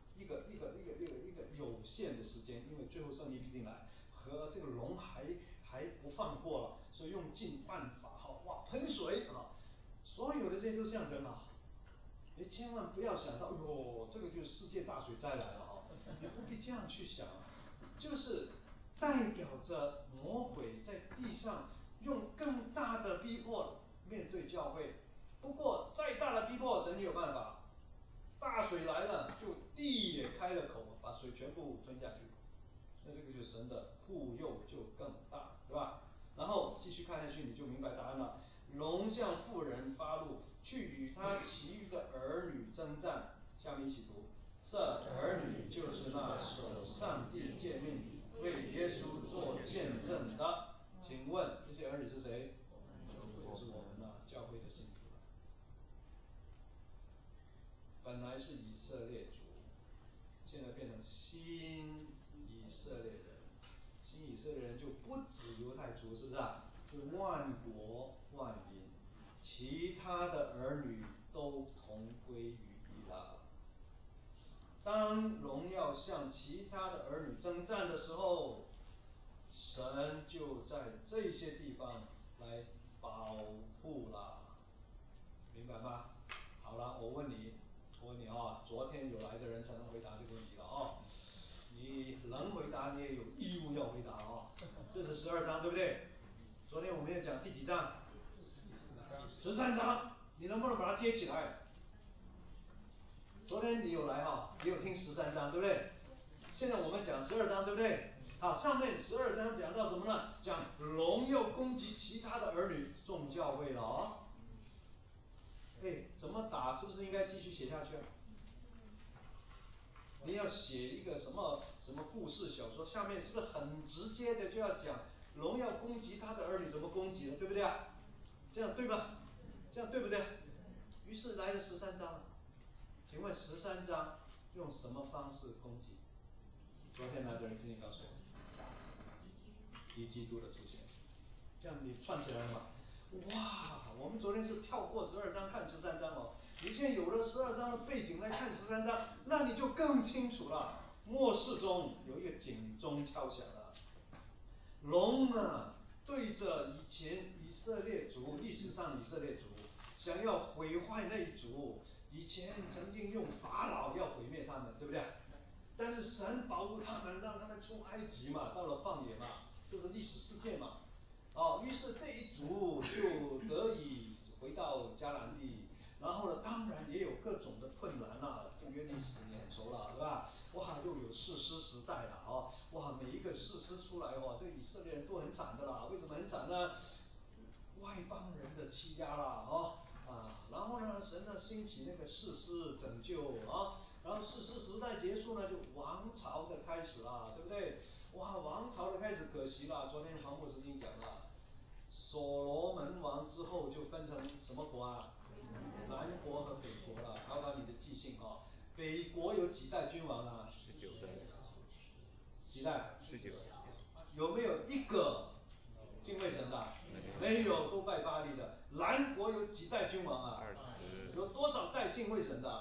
有限的时间，因为最后胜利必定来，和这个龙还不放过了，所以用尽办法哇，喷水啊，所有的这些都象征啊。你千万不要想到哟，这个就是世界大水灾来了你不必这样去想，就是代表着魔鬼在地上用更大的逼迫面对教会。不过再大的逼迫，神也有办法，大水来了，就地也开了口，把水全部吞下去。那这个就是神的护佑就更大，对吧？然后继续看下去，你就明白答案了。龙向妇人发怒，去与他其余的儿女征战。下面一起读，这儿女就是那守上帝诫命、为耶稣做见证的。请问这些儿女是谁？就是我们教会的信徒了。本来是以色列族，现在变成新以色列人。新以色列人就不止犹太族，是不是啊？是万国万民，其他的儿女都同归于一了。当荣耀向其他的儿女征战的时候，神就在这些地方来保护了，明白吗？好了，我问你昨天有来的人才能回答这个问题了你能回答，你也有义务要回答这是12章，对不对？昨天我们要讲第几章？13章，你能不能把它接起来？昨天你有来也有听13章，对不对？现在我们讲12章，对不对？好，上面12章讲到什么呢？讲龙又攻击其他的儿女，众教会了怎么打？是不是应该继续写下去你要写一个什么故事小说，下面是不是很直接的就要讲龙要攻击他的儿女，怎么攻击的，对不对啊？这样对吧？这样对不对？于是来了13章了，请问13章用什么方式攻击？昨天来的人，请你告诉我，敌基督的出现，这样你串起来了吗？哇，我们昨天是跳过12章看13章哦，你现在有了12章的背景来看13章，那你就更清楚了。末世中有一个警钟敲响了，龙呢对着以前以色列族，历史上以色列族想要毁坏那一族，以前曾经用法老要毁灭他们，对不对？但是神保护他们，让他们出埃及嘛，到了旷野嘛，这是历史事件嘛。于是这一族就得以回到迦南地，然后呢，当然也有各种的困难啦，就约你死眼熟了，对吧？哇，又有士师时代了哇，每一个士师出来这以色列人都很惨的啦，为什么很惨呢？外邦人的欺压啦然后呢，神呢兴起那个士师拯救然后士师时代结束呢，就王朝的开始啦，对不对？哇，王朝的开始可惜了，昨天黄牧师已经讲了，所罗门王之后就分成什么国啊？南国和北国了，考考你的记性北国有几代君王啊？19代。几代？19。有没有一个敬畏神的？没有，都拜巴力的。南国有几代君王啊？20。有多少代敬畏神的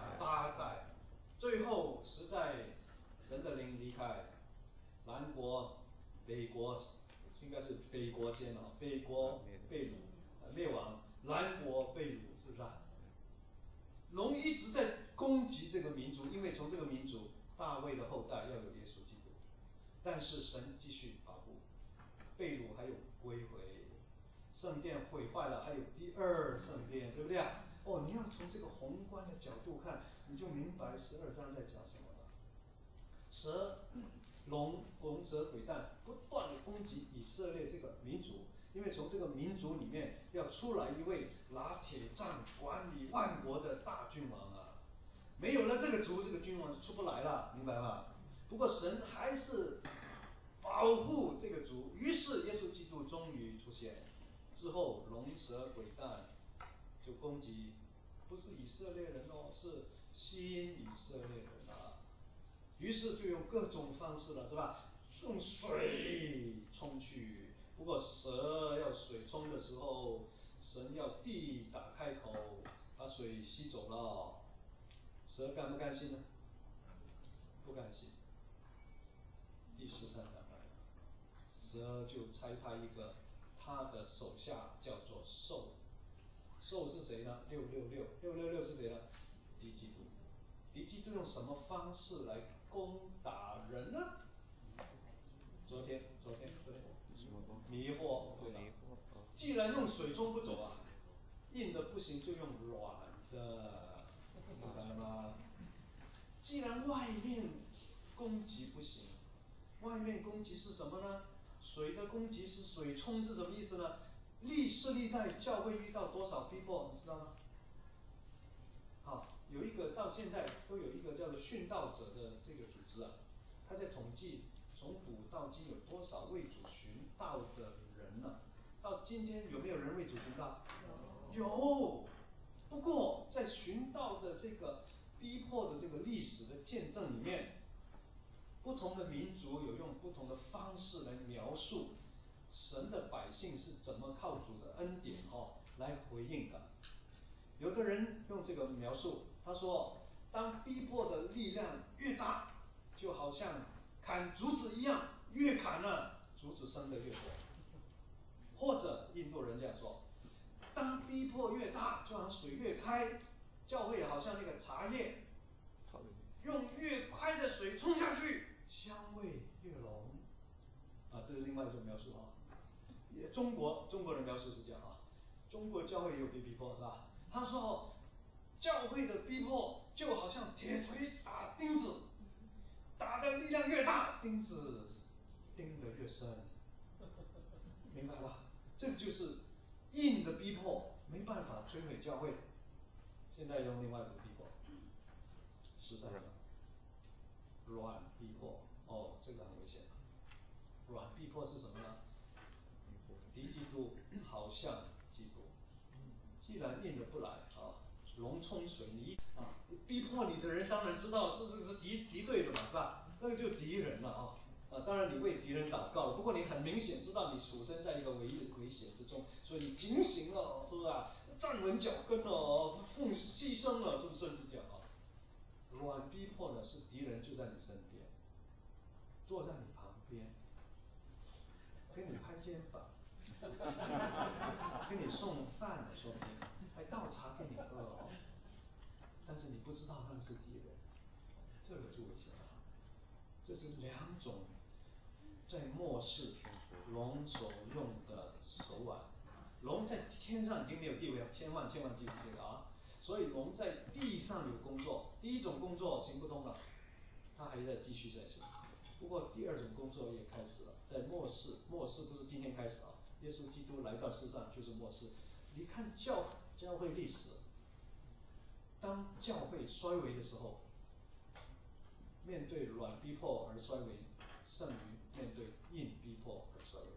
？8代。最后实在神的灵离开，南国、北国应该是北国先北国被掳灭亡，南国被掳，是不是啊？龙一直在攻击这个民族，因为从这个民族大卫的后代要有耶稣基督，但是神继续保护，被掳还有归回，圣殿毁坏了，还有第二圣殿，对不对啊？你要从这个宏观的角度看，你就明白12章在讲什么了。蛇、龙蛇鬼蛋不断的攻击以色列这个民族，因为从这个民族里面要出来一位拿铁杖管理万国的大君王啊，没有了这个族，这个君王就出不来了，明白吗？不过神还是保护这个族，于是耶稣基督终于出现，之后龙蛇鬼蛋就攻击，不是以色列人是新以色列人于是就用各种方式了，是吧？用水冲去，不过蛇要水冲的时候，神要地打开口，把水吸走了。蛇甘不甘心呢？不甘心。第13章来了，蛇就差派一个他的手下叫做兽，兽是谁呢？666是谁呢？敌基督。敌基督用什么方式来攻打人呢？昨天迷惑，对了。既然用水冲不走硬的不行就用软的，明白了吗？既然外面攻击不行，外面攻击是什么呢？水的攻击是水冲是什么意思呢？历世历代教会遇到多少逼迫，你知道吗？有一个到现在都有一个叫做殉道者的这个组织他在统计从古到今有多少为主寻道的人到今天有没有人为主寻道？有。不过在寻道的这个逼迫的这个历史的见证里面，不同的民族有用不同的方式来描述神的百姓是怎么靠主的恩典来回应的。有的人用这个描述，他说当逼迫的力量越大，就好像砍竹子一样，越砍竹子生得越多。或者印度人这样说，当逼迫越大，就好像水越开，教会好像那个茶叶，用越快的水冲下去，香味越浓这是另外一种描述中国人描述是这样中国教会也有被逼迫是吧？他说教会的逼迫就好像铁锤打钉子，打的力量越大，钉子钉得越深，明白吧？这个就是硬的逼迫，没办法摧毁教会。现在用另外一种逼迫，13章，软逼迫这个很危险。软逼迫是什么呢？ 敌基督好像基督。既然硬的不来啊，龙冲水泥啊，逼迫你的人当然知道这个是敌对的嘛，是吧？那个就敌人了啊。当然你为敌人祷告了，不过你很明显知道你处身在一个危险之中，所以你警醒了，是不是啊？站稳脚跟了，牺牲了，是不是甚至讲啊？软逼迫的是敌人就在你身边，坐在你旁边，给你拍肩膀，给你送饭的，说不定还倒茶给你喝哦。但是你不知道那是敌人，这个就危险了。这是两种在末世龙所用的手腕。龙在天上已经没有地位了，千万记住这个啊！所以龙在地上有工作，第一种工作行不通了，它还在继续在行。不过第二种工作也开始了，在末世不是今天开始啊，耶稣基督来到世上就是末世。你看教会历史，当教会衰微的时候，面对软逼迫而衰微，胜于面对硬逼迫而衰微。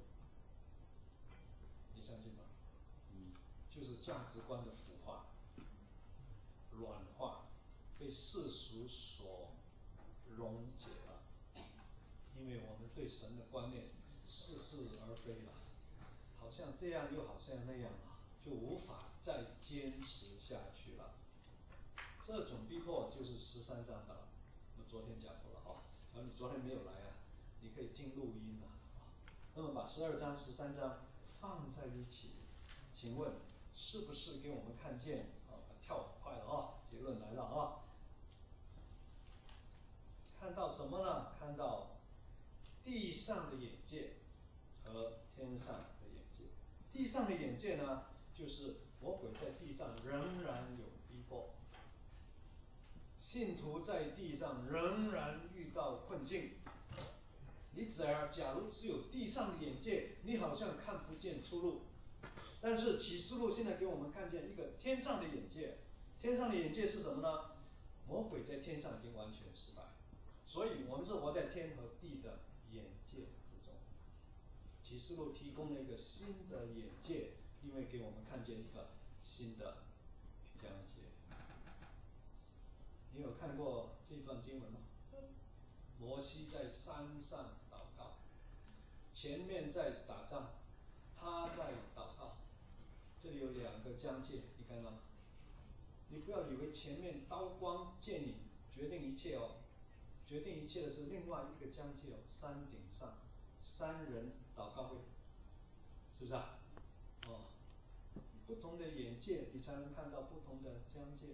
你相信吗？就是价值观的腐化、软化，被世俗所溶解了。因为我们对神的观念似是而非了，好像这样又好像那样啊，就无法再坚持下去了。这种逼迫就是13章的，我昨天讲过了哈。然后你昨天没有来啊，你可以听录音啊。那么把12章、13章放在一起，请问是不是给我们看见跳很快了啊？结论来了啊！看到什么呢？看到地上的眼界和天上的眼界。地上的眼界呢，就是魔鬼在地上仍然有逼迫，信徒在地上仍然遇到困境。你假如只有地上的眼界，你好像看不见出路。但是启示录现在给我们看见一个天上的眼界。天上的眼界是什么呢？魔鬼在天上已经完全失败，所以我们是活在天和地的眼界之中。启示录提供了一个新的眼界，因为给我们看见一个新的讲解。你有看过这段经文吗？摩西在山上祷告，前面在打仗，他在祷告。这里有两个疆界，你看到吗？你不要以为前面刀光剑影决定一切哦，决定一切的是另外一个疆界哦，山顶上3人祷告会，是不是啊？不同的眼界，你才能看到不同的疆界。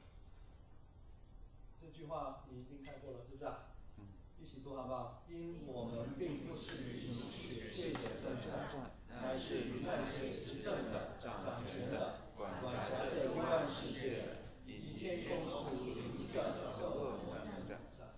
这句话你已经看过了，是不是啊？一起读好不好？因我们并不是与血气的征战，乃是与那些执政的、掌权的、管辖着幽暗世界的，以及天空属灵的恶魔征战。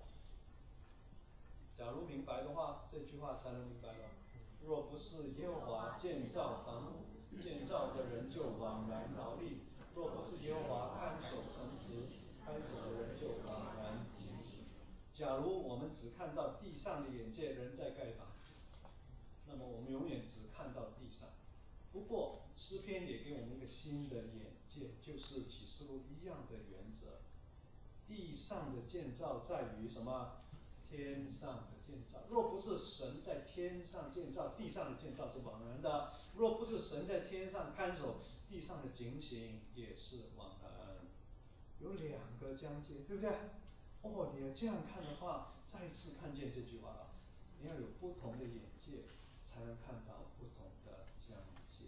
假如明白的话，这句话才能明白了。若不是耶和华建造房屋，建造的人就枉然劳力；若不是耶和华看守城池，看守的人就枉然警醒。假如我们只看到地上的眼界，人在盖房子，那么我们永远只看到地上。不过诗篇也给我们一个新的眼界，就是启示录一样的原则。地上的建造在于什么？天上的建造。若不是神在天上建造，地上的建造是枉然的；若不是神在天上看守，地上的警醒也是枉然。有两个疆界，对不对？你要这样看的话，再次看见这句话了。你要有不同的眼界，才能看到不同的疆界。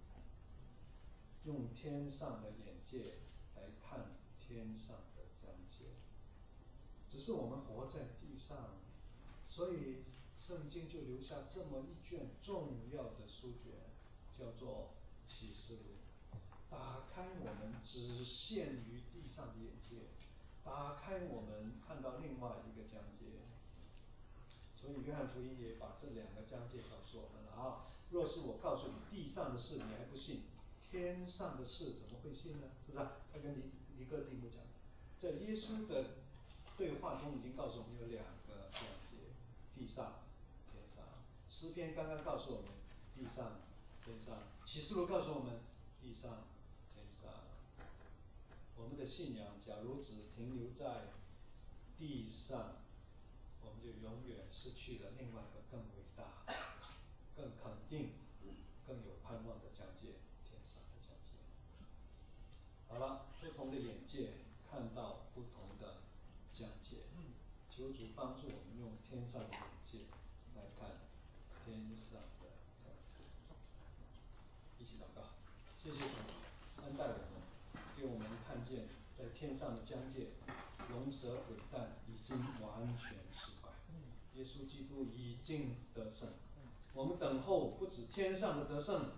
用天上的眼界来看天上的疆界。只是我们活在地上，所以圣经就留下这么一卷重要的书卷，叫做启示录。打开我们只限于地上的眼界，打开我们看到另外一个疆界。所以约翰福音也把这两个疆界告诉我们了啊！若是我告诉你地上的事，你还不信，天上的事怎么会信呢？是不是？他跟尼哥底母讲，在耶稣的对话中已经告诉我们有两个疆界：地上、天上。诗篇刚刚告诉我们，地上天上。启示录告诉我们，地上，天上。我们的信仰，假如只停留在地上，我们就永远失去了另外一个更伟大、更肯定、更有盼望的疆界——天上的疆界。好了，不同的眼界看到不同的疆界。求主帮助我们用天上的眼界来看天上的疆界。一起祷告，谢谢主恩待我们，给我们看见在天上的疆界，龙蛇鬼蛋已经完全失败，耶稣基督已经得胜。我们等候不止天上的得胜，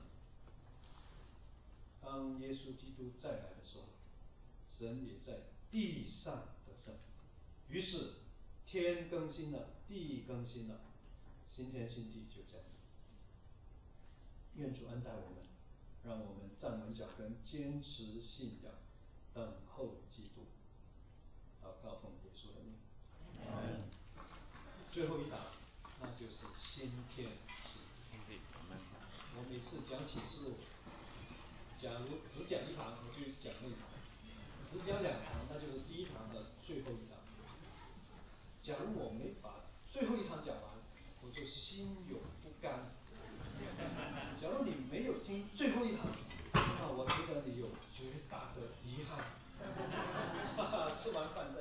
当耶稣基督再来的时候，神也在地上得胜。于是天更新了，地更新了，新天新地就这样。愿主恩待我们，让我们站稳脚跟，坚持信仰，等候基督。祷告奉耶稣的名。最后一档，那就是新天新地。我每次讲启示录，假如只讲一堂，我就讲那一堂；只讲2堂，那就是第一堂的最后一堂。假如我没把最后一堂讲完，我就心有不甘。假如你没有听最后一堂，那我觉得你有绝大的遗憾。吃完饭